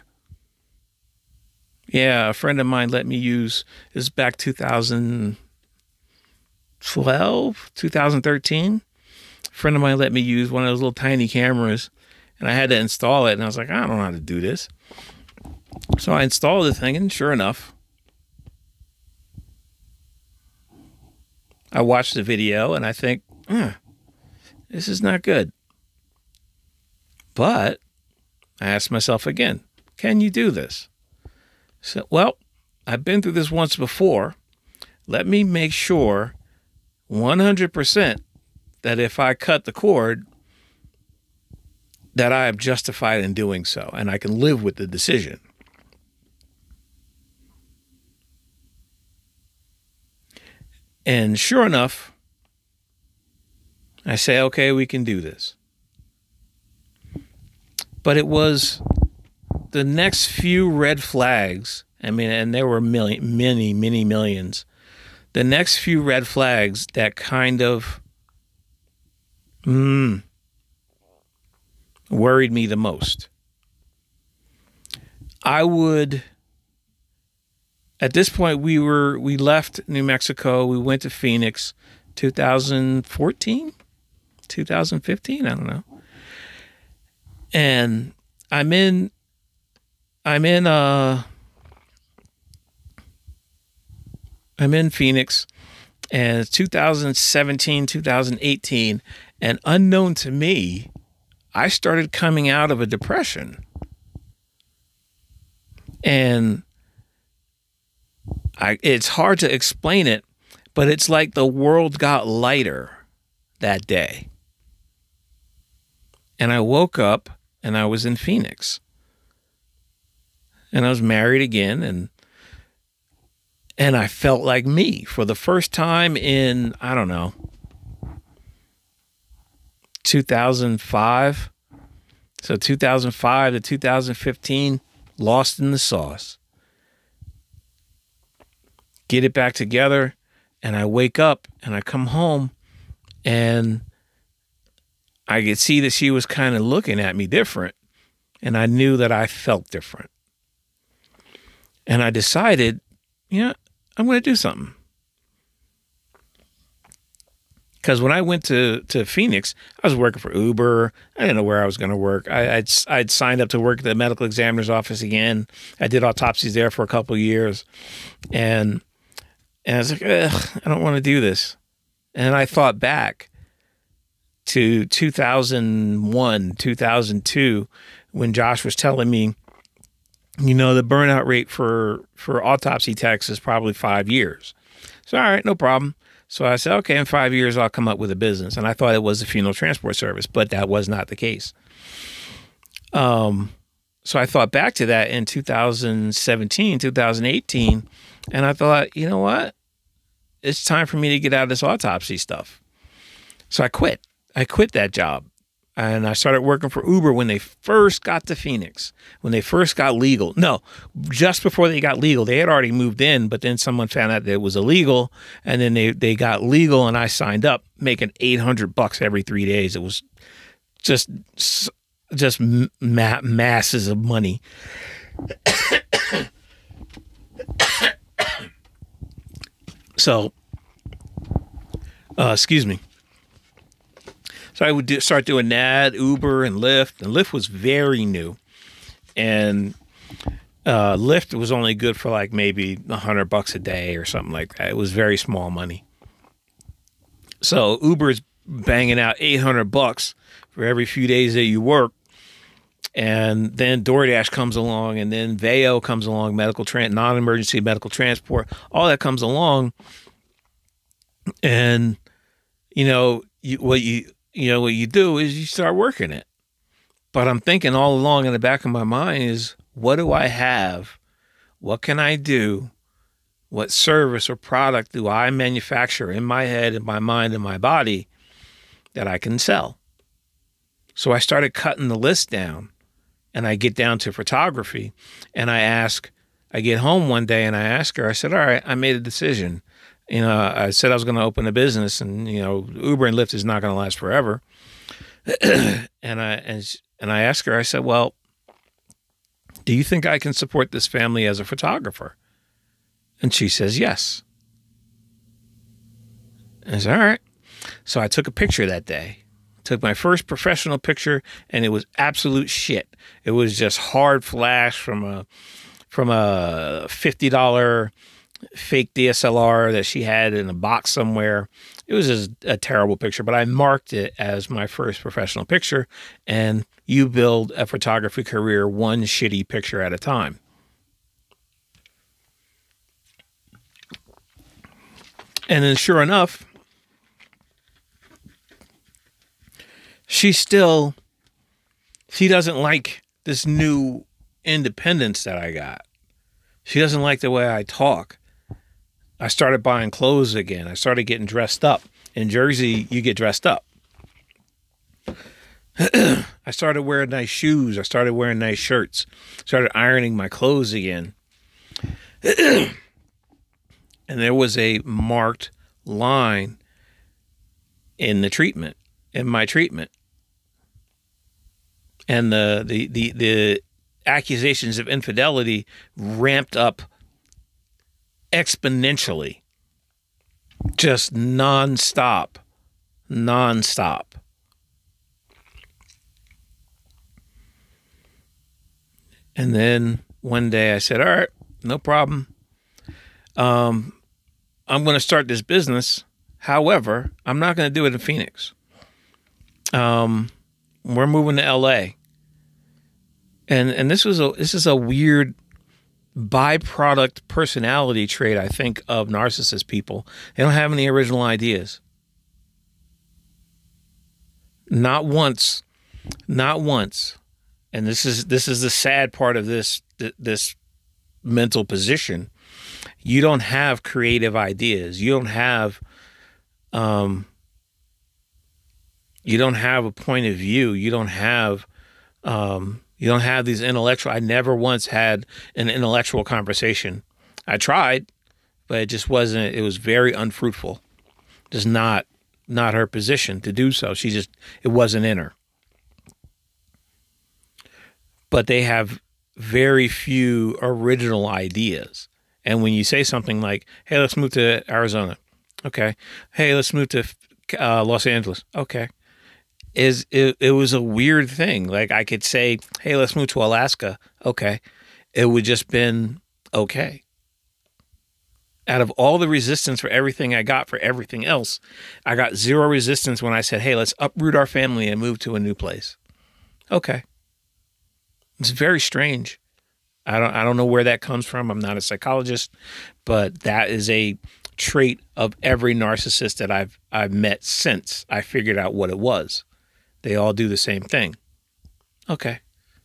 Yeah, a friend of mine let me use, this is back two thousand twelve, two thousand thirteen. A friend of mine let me use one of those little tiny cameras, and I had to install it, and I was like, I don't know how to do this. So I installed the thing, and sure enough, I watched the video, and I think, huh, this is not good. But I asked myself again, can you do this? So, well, I've been through this once before. Let me make sure one hundred percent that if I cut the cord, that I am justified in doing so, and I can live with the decision. And sure enough, I say, okay, we can do this. But it was the next few red flags. I mean, and there were million, many, many millions. The next few red flags that kind of mm, worried me the most. I would, at this point, we were, we left New Mexico. We went to Phoenix, two thousand fourteen, two thousand fifteen, I don't know. And I'm in, I'm in, uh, I'm in Phoenix, and it's two thousand seventeen, two thousand eighteen, and unknown to me, I started coming out of a depression. And I, it's hard to explain it, but it's like the world got lighter that day. And I woke up and I was in Phoenix. And I was married again, and and I felt like me for the first time in, I don't know, two thousand five. So two thousand five to two thousand fifteen, lost in the sauce. Get it back together, and I wake up and I come home, and I could see that she was kind of looking at me different, and I knew that I felt different. And I decided, yeah, I'm going to do something. Because when I went to, to Phoenix, I was working for Uber. I didn't know where I was going to work. I, I'd, I'd signed up to work at the medical examiner's office again. I did autopsies there for a couple of years. And, and I was like, ugh, I don't want to do this. And I thought back to two thousand one, two thousand two, when Josh was telling me, you know, the burnout rate for, for autopsy techs is probably five years. So, all right, no problem. So I said, okay, in five years, I'll come up with a business. And I thought it was a funeral transport service, but that was not the case. Um, so I thought back to that in two thousand seventeen, two thousand eighteen, and I thought, you know what? It's time for me to get out of this autopsy stuff. So I quit. I quit that job. And I started working for Uber when they first got to Phoenix, when they first got legal. No, just before they got legal. They had already moved in, but then someone found out that it was illegal, and then they, they got legal, and I signed up, making eight hundred bucks every three days. It was just just ma- masses of money. So Uh, excuse me. So I would do, start doing that, Uber and Lyft. And Lyft was very new. And uh, Lyft was only good for like maybe a hundred bucks a day or something like that. It was very small money. So Uber's banging out eight hundred bucks for every few days that you work. And then DoorDash comes along, and then Veo comes along, medical tran- non-emergency medical transport. All that comes along. And, you know, you, what you, you know, what you do is you start working it. But I'm thinking all along in the back of my mind is, what do I have? What can I do? What service or product do I manufacture in my head, in my mind, in my body that I can sell? So I started cutting the list down, and I get down to photography, and I ask, I get home one day and I ask her, I said, all right, I made a decision. You know, I said I was going to open a business, and, you know, Uber and Lyft is not going to last forever. and I, and, and I asked her, I said, well, do you think I can support this family as a photographer? And she says, yes. And I said, all right. So I took a picture that day. Took my first professional picture, and it was absolute shit. It was just hard flash from a from a fifty dollar fake D S L R that she had in a box somewhere. It was just a terrible picture, but I marked it as my first professional picture, and you build a photography career one shitty picture at a time. And then sure enough, she still, she doesn't like this new independence that I got. She doesn't like the way I talk. I started buying clothes again. I started getting dressed up. In Jersey, you get dressed up. I started wearing nice shoes. I started wearing nice shirts. Started ironing my clothes again. And there was a marked line in the treatment, in my treatment. And the, the, the, the accusations of infidelity ramped up exponentially, just nonstop, nonstop. And then one day I said, all right, no problem. Um, I'm going to start this business. However, I'm not going to do it in Phoenix. Um, we're moving to L A. And and this was a this is a weird byproduct personality trait, I think, of narcissist people. They don't have any original ideas. Not once, not once. And this is this is the sad part of this this mental position. You don't have creative ideas. You don't have um you don't have a point of view. You don't have um You don't have these intellectual. I never once had an intellectual conversation. I tried, but it just wasn't. It was very unfruitful. Just not, not her position to do so. She just, it wasn't in her. But they have very few original ideas. And when you say something like, "Hey, let's move to Arizona," okay. "Hey, let's move to uh, Los Angeles," okay. Is it, it was a weird thing. Like I could say, "Hey, let's move to Alaska." Okay. It would just been okay. Out of all the resistance for everything I got for everything else, I got zero resistance when I said, "Hey, let's uproot our family and move to a new place." Okay. It's very strange. I don't I don't know where that comes from. I'm not a psychologist, but that is a trait of every narcissist that I've I've met since I figured out what it was. They all do the same thing. Okay.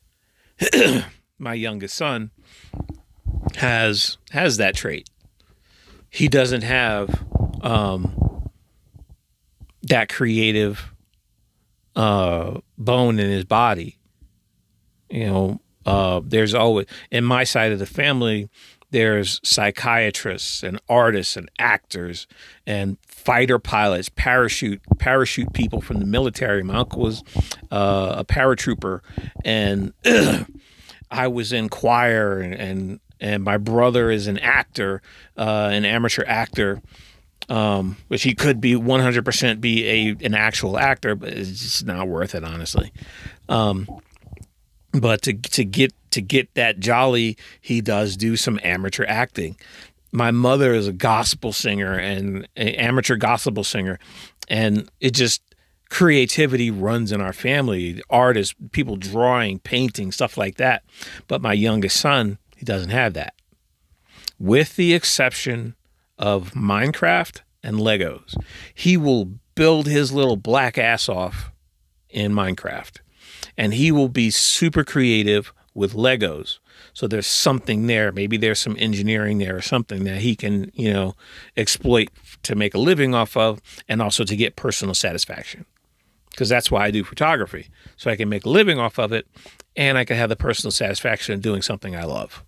My youngest son has has that trait. He doesn't have um, that creative uh, bone in his body. You know, uh, there's always, in my side of the family, there's psychiatrists and artists and actors and fighter pilots, parachute parachute people from the military. My uncle was uh, a paratrooper, and I was in choir, and, and and my brother is an actor, uh, an amateur actor, Um, which he could be one hundred percent be a an actual actor, but it's just not worth it, honestly. Um, but to to get to get that jolly, he does do some amateur acting. My mother is a gospel singer and an amateur gospel singer, and it just creativity runs in our family. Artists, people drawing, painting, stuff like that. But my youngest son, he doesn't have that, with the exception of Minecraft and Legos. He will build his little black ass off in Minecraft, and he will be super creative with Legos. So there's something there. Maybe there's some engineering there or something that he can, you know, exploit to make a living off of, and also to get personal satisfaction. Because that's why I do photography. So I can make a living off of it, and I can have the personal satisfaction of doing something I love.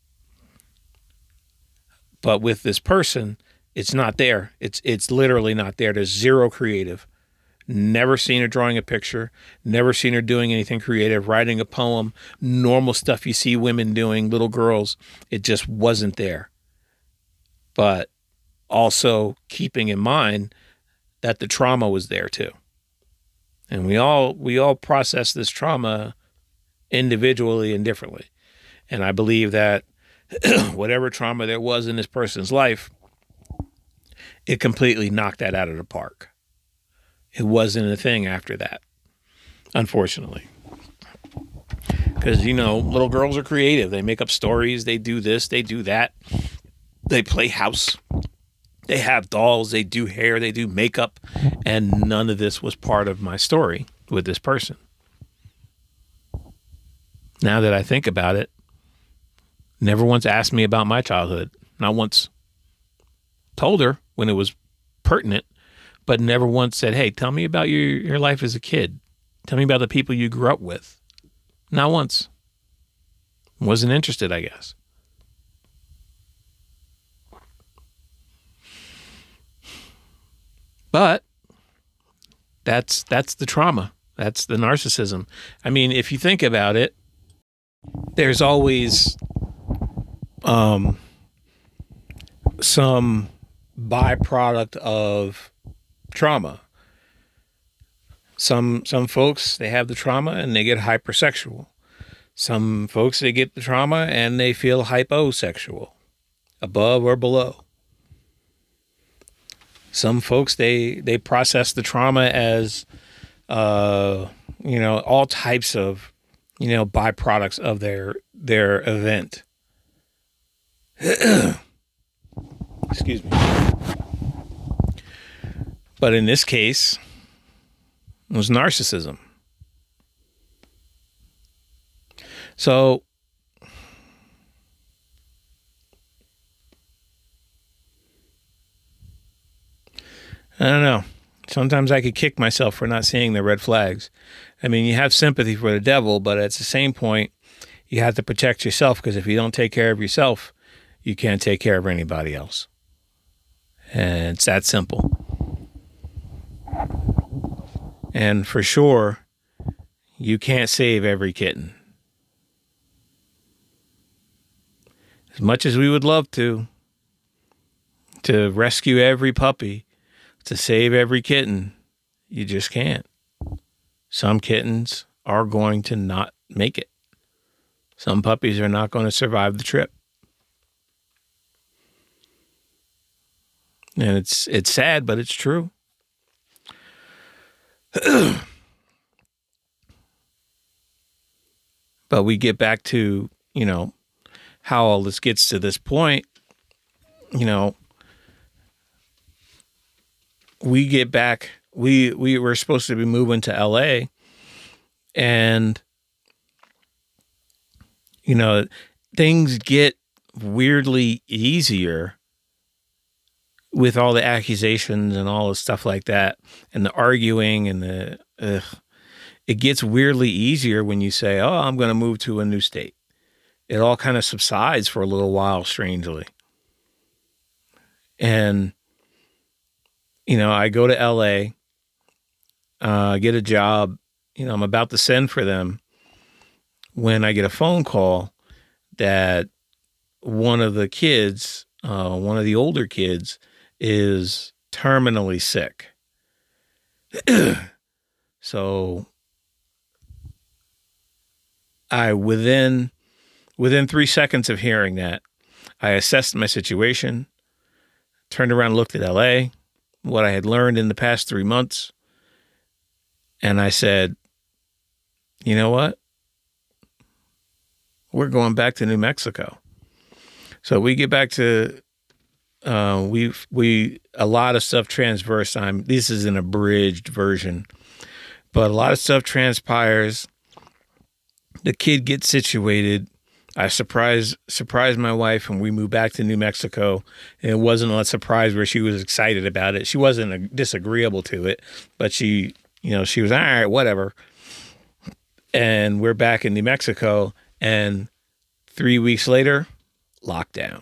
But with this person, it's not there. It's it's literally not there. There's zero creative. Never seen her drawing a picture. Never seen her doing anything creative, writing a poem, normal stuff you see women doing, little girls. It just wasn't there. But also keeping in mind that the trauma was there too. And we all we all process this trauma individually and differently. And I believe that whatever trauma there was in this person's life, it completely knocked that out of the park. It wasn't a thing after that, unfortunately. Because, you know, little girls are creative. They make up stories. They do this. They do that. They play house. They have dolls. They do hair. They do makeup. And none of this was part of my story with this person. Now that I think about it, never once asked me about my childhood. Not once. Told her when it was pertinent, but never once said, hey, tell me about your, your life as a kid. Tell me about the people you grew up with. Not once. Wasn't interested, I guess. But that's that's the trauma. That's the narcissism. I mean, if you think about it, there's always um, some byproduct of trauma. Some some folks, they have the trauma and they get hypersexual. Some folks, they get the trauma and they feel hyposexual, above or below. Some folks, they they process the trauma as uh, you know, all types of, you know, byproducts of their their event. Excuse me. But in this case, it was narcissism. So I don't know. Sometimes I could kick myself for not seeing the red flags. I mean, you have sympathy for the devil, but at the same point, you have to protect yourself, because if you don't take care of yourself, you can't take care of anybody else. And it's that simple. And for sure, you can't save every kitten. As much as we would love to, to rescue every puppy, to save every kitten, you just can't. Some kittens are going to not make it. Some puppies are not going to survive the trip. And it's it's sad, but it's true. But we get back to, you know, how all this gets to this point. You know, we get back, we, we were supposed to be moving to L A, and, you know, things get weirdly easier with all the accusations and all the stuff like that, and the arguing and the, ugh. It gets weirdly easier when you say, oh, I'm going to move to a new state. It all kind of subsides for a little while, strangely. And, you know, I go to L A, uh, get a job, you know, I'm about to send for them when I get a phone call that one of the kids, uh, one of the older kids, is terminally sick. So I within within three seconds of hearing that, I assessed my situation, turned around, looked at L A, what I had learned in the past three months, and I said, you know what? We're going back to New Mexico. So we get back to, uh, we we a lot of stuff transverse. I'm this is an abridged version, but a lot of stuff transpires. The kid gets situated. I surprised surprised my wife, and we moved back to New Mexico. And it wasn't a surprise where she was excited about it. She wasn't disagreeable to it, but she, you know, she was all right, whatever. And we're back in New Mexico, and three weeks later, lockdown.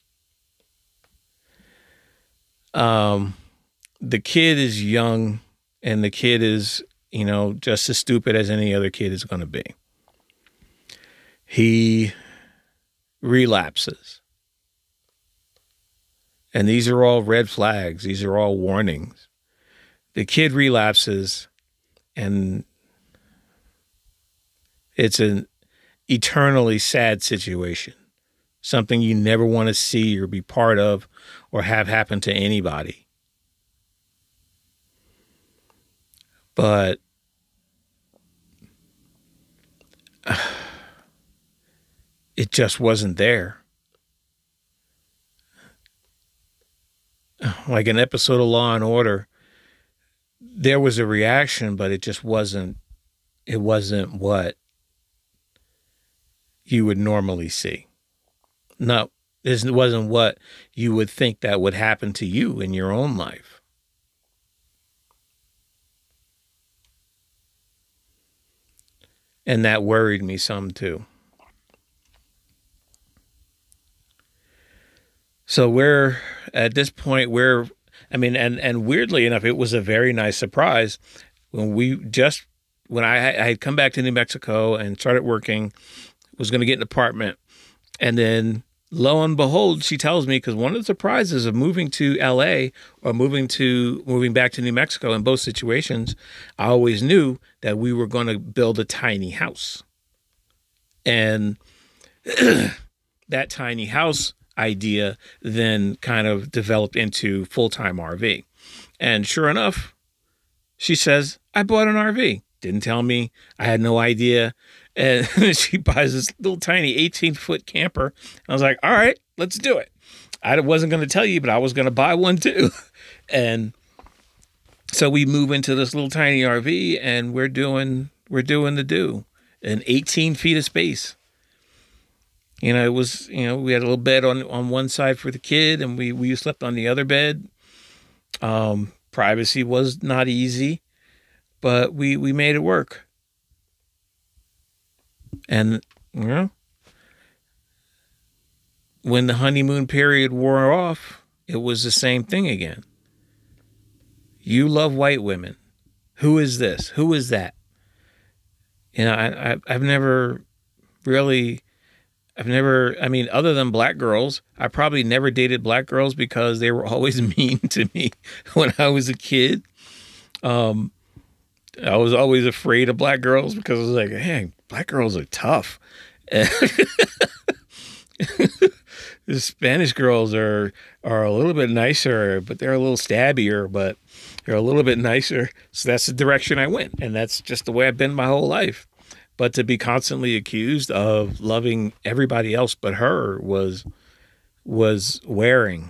Um, the kid is young, and the kid is, you know, just as stupid as any other kid is going to be. He relapses. And these are all red flags. These are all warnings. The kid relapses, and it's an eternally sad situation. Something you never want to see or be part of or have happen to anybody. But uh, it just wasn't there. Like an episode of Law and Order, there was a reaction, but it just wasn't, it wasn't what you would normally see. No, this wasn't what you would think that would happen to you in your own life. And that worried me some too. So we're at this point where, I mean, and, and weirdly enough, it was a very nice surprise when we just, when I, I had come back to New Mexico and started working, was going to get an apartment. And then lo and behold, she tells me, because one of the surprises of moving to L A or moving to moving back to New Mexico, in both situations, I always knew that we were going to build a tiny house. And that tiny house idea then kind of developed into full-time R V. And sure enough, she says, I bought an R V. Didn't tell me. I had no idea. And she buys this little tiny eighteen-foot camper. And I was like, all right, let's do it. I wasn't going to tell you, but I was going to buy one too. And so we move into this little tiny R V, and we're doing we're doing the do. And eighteen feet of space. You know, it was, you know, we had a little bed on, on one side for the kid, and we, we slept on the other bed. Um, privacy was not easy, but we, we made it work. And, you know, when the honeymoon period wore off, it was the same thing again. You love white women. Who is this? Who is that? You know, I, I I've never really... I've never, I mean, other than black girls, I probably never dated black girls because they were always mean to me when I was a kid. Um, I was always afraid of black girls because I was like, hey, black girls are tough. The Spanish girls are are a little bit nicer, but they're a little stabbier, but they're a little bit nicer. So that's the direction I went. And that's just the way I've been my whole life. But to be constantly accused of loving everybody else but her was was wearing.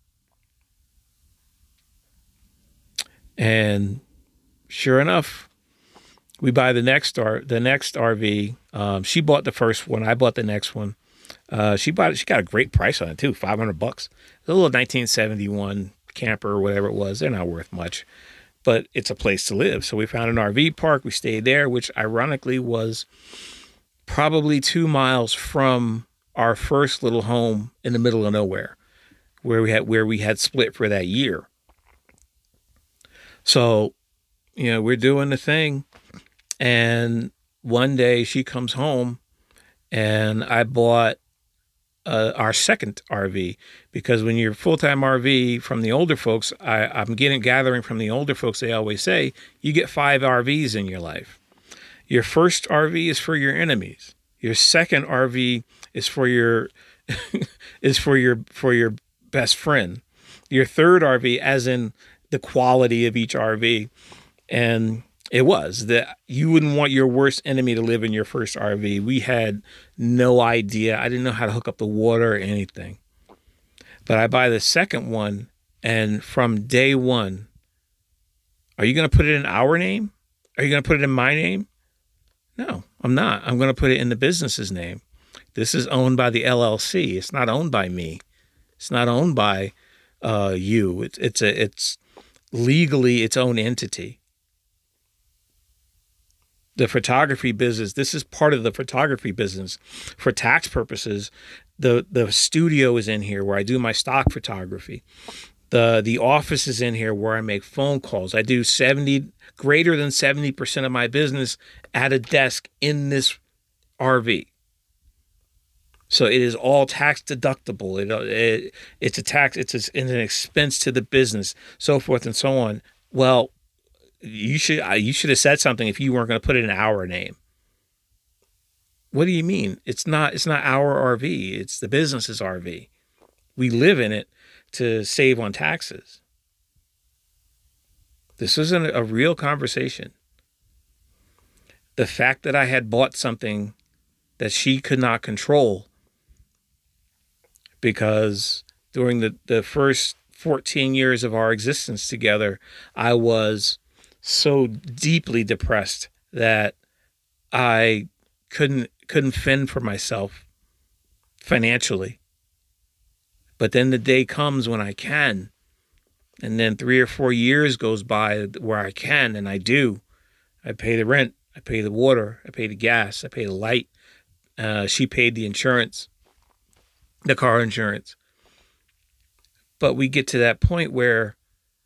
And sure enough, we buy the next R the next R V. Um, she bought the first one. I bought the next one. Uh, she bought it. She got a great price on it too, five hundred bucks. A little nineteen seventy-one camper or whatever it was. They're not worth much, but it's a place to live. So we found an R V park. We stayed there, which ironically was probably two miles from our first little home in the middle of nowhere, where we had where we had split for that year. So, you know, we're doing the thing, and one day she comes home, and I bought uh, our second R V, because when you're full-time R V from the older folks, I, I'm getting gathering from the older folks, they always say you get five R Vs in your life. Your first R V is for your enemies. Your second R V is for your is for your for your best friend. Your third R V, as in the quality of each R V, and it was that you wouldn't want your worst enemy to live in your first R V. We had no idea. I didn't know how to hook up the water or anything. But I buy the second one, and from day one, are you going to put it in our name? Are you going to put it in my name? No, I'm not. I'm going to put it in the business's name. This is owned by the L L C. It's not owned by me. It's not owned by uh, you. It's it's a it's legally its own entity. The photography business, this is part of the photography business. For tax purposes, the the studio is in here where I do my stock photography. The the office is in here where I make phone calls. I do seventy greater than seventy percent of my business at a desk in this R V. So it is all tax deductible. It, it it's a tax, it's, a, it's an expense to the business, so forth and so on. Well, You should you should have said something if you weren't going to put it in our name. What do you mean? It's not it's not our R V. It's the business's R V. We live in it to save on taxes. This isn't a real conversation. The fact that I had bought something that she could not control, because during the, the first fourteen years of our existence together, I was so deeply depressed that I couldn't couldn't fend for myself financially. But then the day comes when I can, and then three or four years goes by where I can, and I do. I pay the rent, I pay the water, I pay the gas, I pay the light. Uh, she paid the insurance, the car insurance. But we get to that point where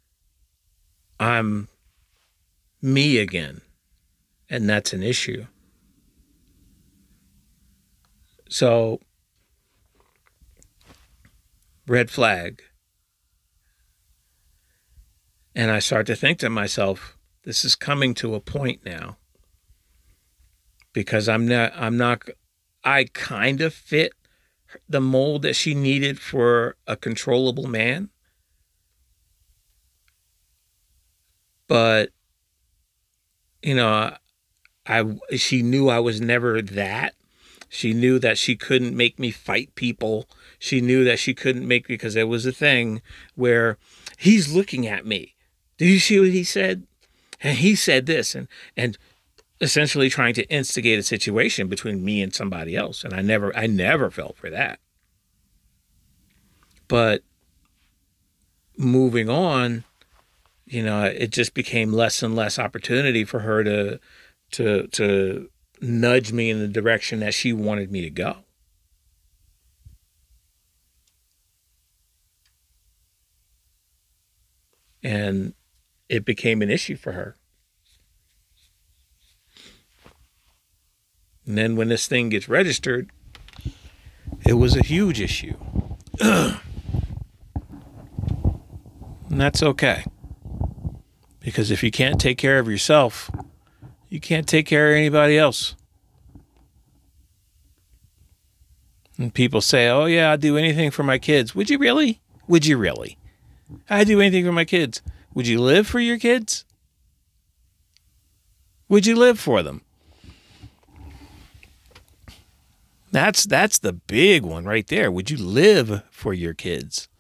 I'm me again, and that's an issue. So, red flag. And I start to think to myself, this is coming to a point now, because I'm not, I'm not, I kind of fit the mold that she needed for a controllable man. But, you know, I, she knew I was never that. She knew that she couldn't make me fight people. She knew that she couldn't make, because there was a thing where he's looking at me. Do you see what he said? And he said this, and, and essentially trying to instigate a situation between me and somebody else. And I never, I never fell for that. But moving on, you know, it just became less and less opportunity for her to, to, to nudge me in the direction that she wanted me to go. And it became an issue for her. And then when this thing gets registered, it was a huge issue. And that's okay. Because if you can't take care of yourself, you can't take care of anybody else. And people say, oh yeah, I'd do anything for my kids. Would you really? Would you really? I'd do anything for my kids. Would you live for your kids? Would you live for them? That's that's the big one right there. Would you live for your kids?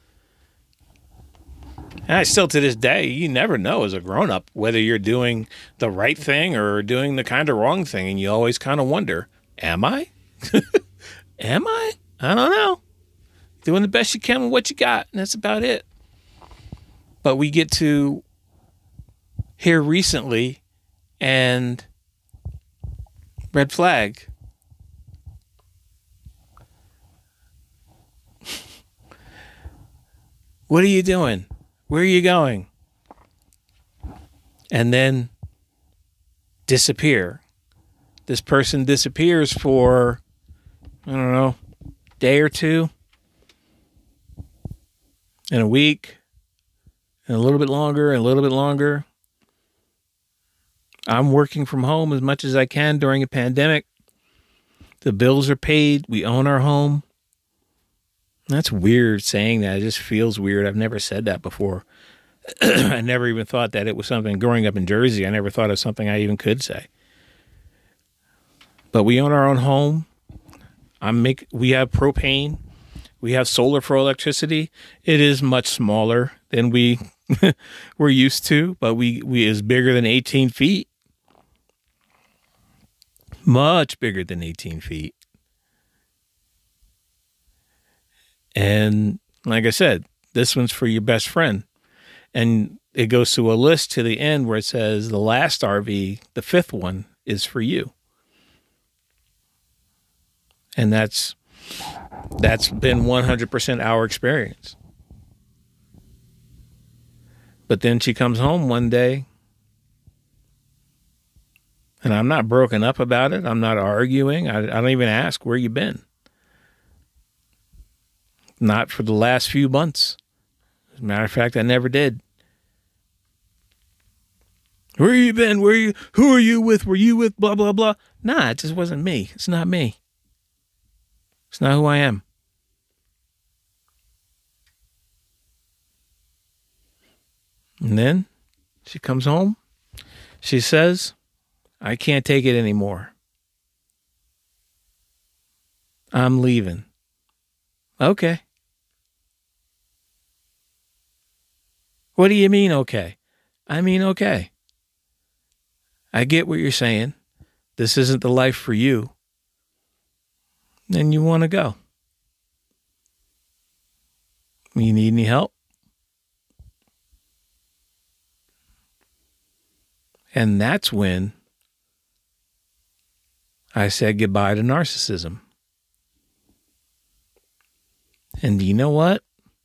And I still, to this day, you never know as a grown-up whether you're doing the right thing or doing the kind of wrong thing. And you always kind of wonder, am I? Am I? I don't know. Doing the best you can with what you got, and that's about it. But we get to here recently, and red flag. What are you doing? Where are you going? And then disappear. This person disappears for, I don't know, day or two, in a week, and a little bit longer, and a little bit longer. I'm working from home as much as I can during a pandemic. The bills are paid. We own our home. That's weird saying that. It just feels weird. I've never said that before. I never even thought that it was something. Growing up in Jersey, I never thought it was something I even could say. But we own our own home. I'm make. We have propane. We have solar for electricity. It is much smaller than we were used to, but we, we is bigger than eighteen feet. Much bigger than eighteen feet. And like I said, this one's for your best friend. And it goes to a list to the end where it says the last R V, the fifth one, is for you. And that's that's been one hundred percent our experience. But then she comes home one day, and I'm not broken up about it. I'm not arguing. I, I don't even ask, where you been? Not for the last few months. As a matter of fact, I never did. Where you been? Where you? Who are you with? Were you with? Blah, blah, blah. Nah, it just wasn't me. It's not me. It's not who I am. And then she comes home. She says, I can't take it anymore. I'm leaving. Okay. What do you mean, okay? I mean, okay. I get what you're saying. This isn't the life for you. Then you want to go. You need any help? And that's when I said goodbye to narcissism. And you know what?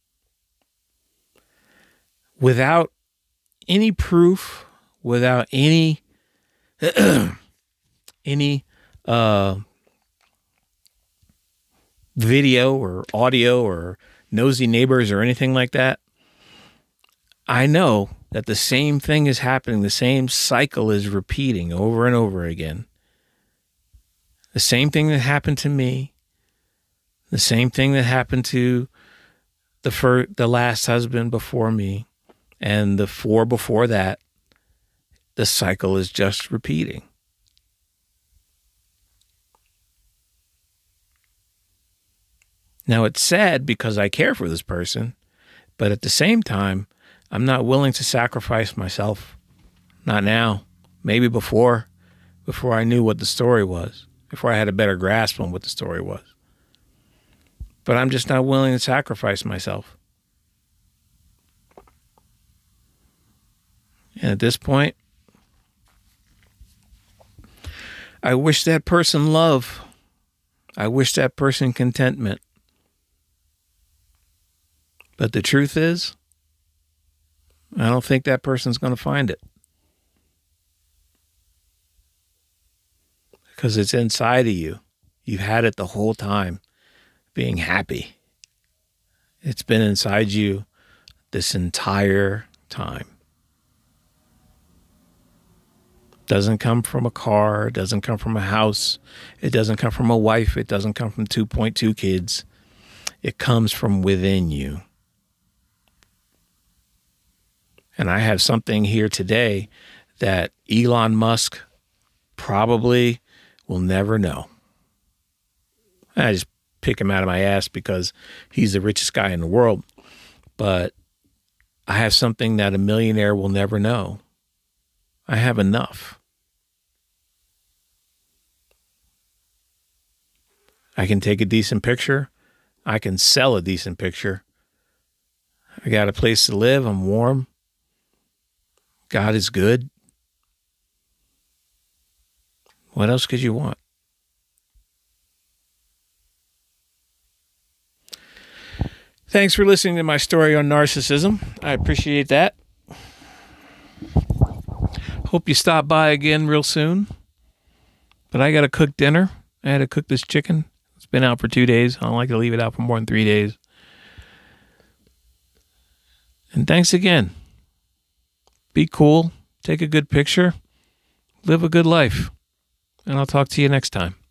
Without any proof, without any any uh, video or audio or nosy neighbors or anything like that, I know that the same thing is happening. The same cycle is repeating over and over again. The same thing that happened to me, the same thing that happened to the fir- the last husband before me, and the four before that. The cycle is just repeating. Now, it's sad because I care for this person, but at the same time, I'm not willing to sacrifice myself. Not now. Maybe before, before I knew what the story was, before I had a better grasp on what the story was. But I'm just not willing to sacrifice myself. And at this point, I wish that person love. I wish that person contentment. But the truth is, I don't think that person's going to find it. Because it's inside of you. You've had it the whole time, being happy. It's been inside you this entire time. Doesn't come from a car. It doesn't come from a house. It doesn't come from a wife. It doesn't come from two point two kids. It comes from within you. And I have something here today that Elon Musk probably will never know. I just pick him out of my ass because he's the richest guy in the world. But I have something that a millionaire will never know. I have enough. I can take a decent picture. I can sell a decent picture. I got a place to live. I'm warm. God is good. What else could you want? Thanks for listening to my story on narcissism. I appreciate that. Hope you stop by again real soon. But I got to cook dinner. I had to cook this chicken. It's been out for two days. I don't like to leave it out for more than three days. And thanks again. Be cool. Take a good picture. Live a good life. And I'll talk to you next time.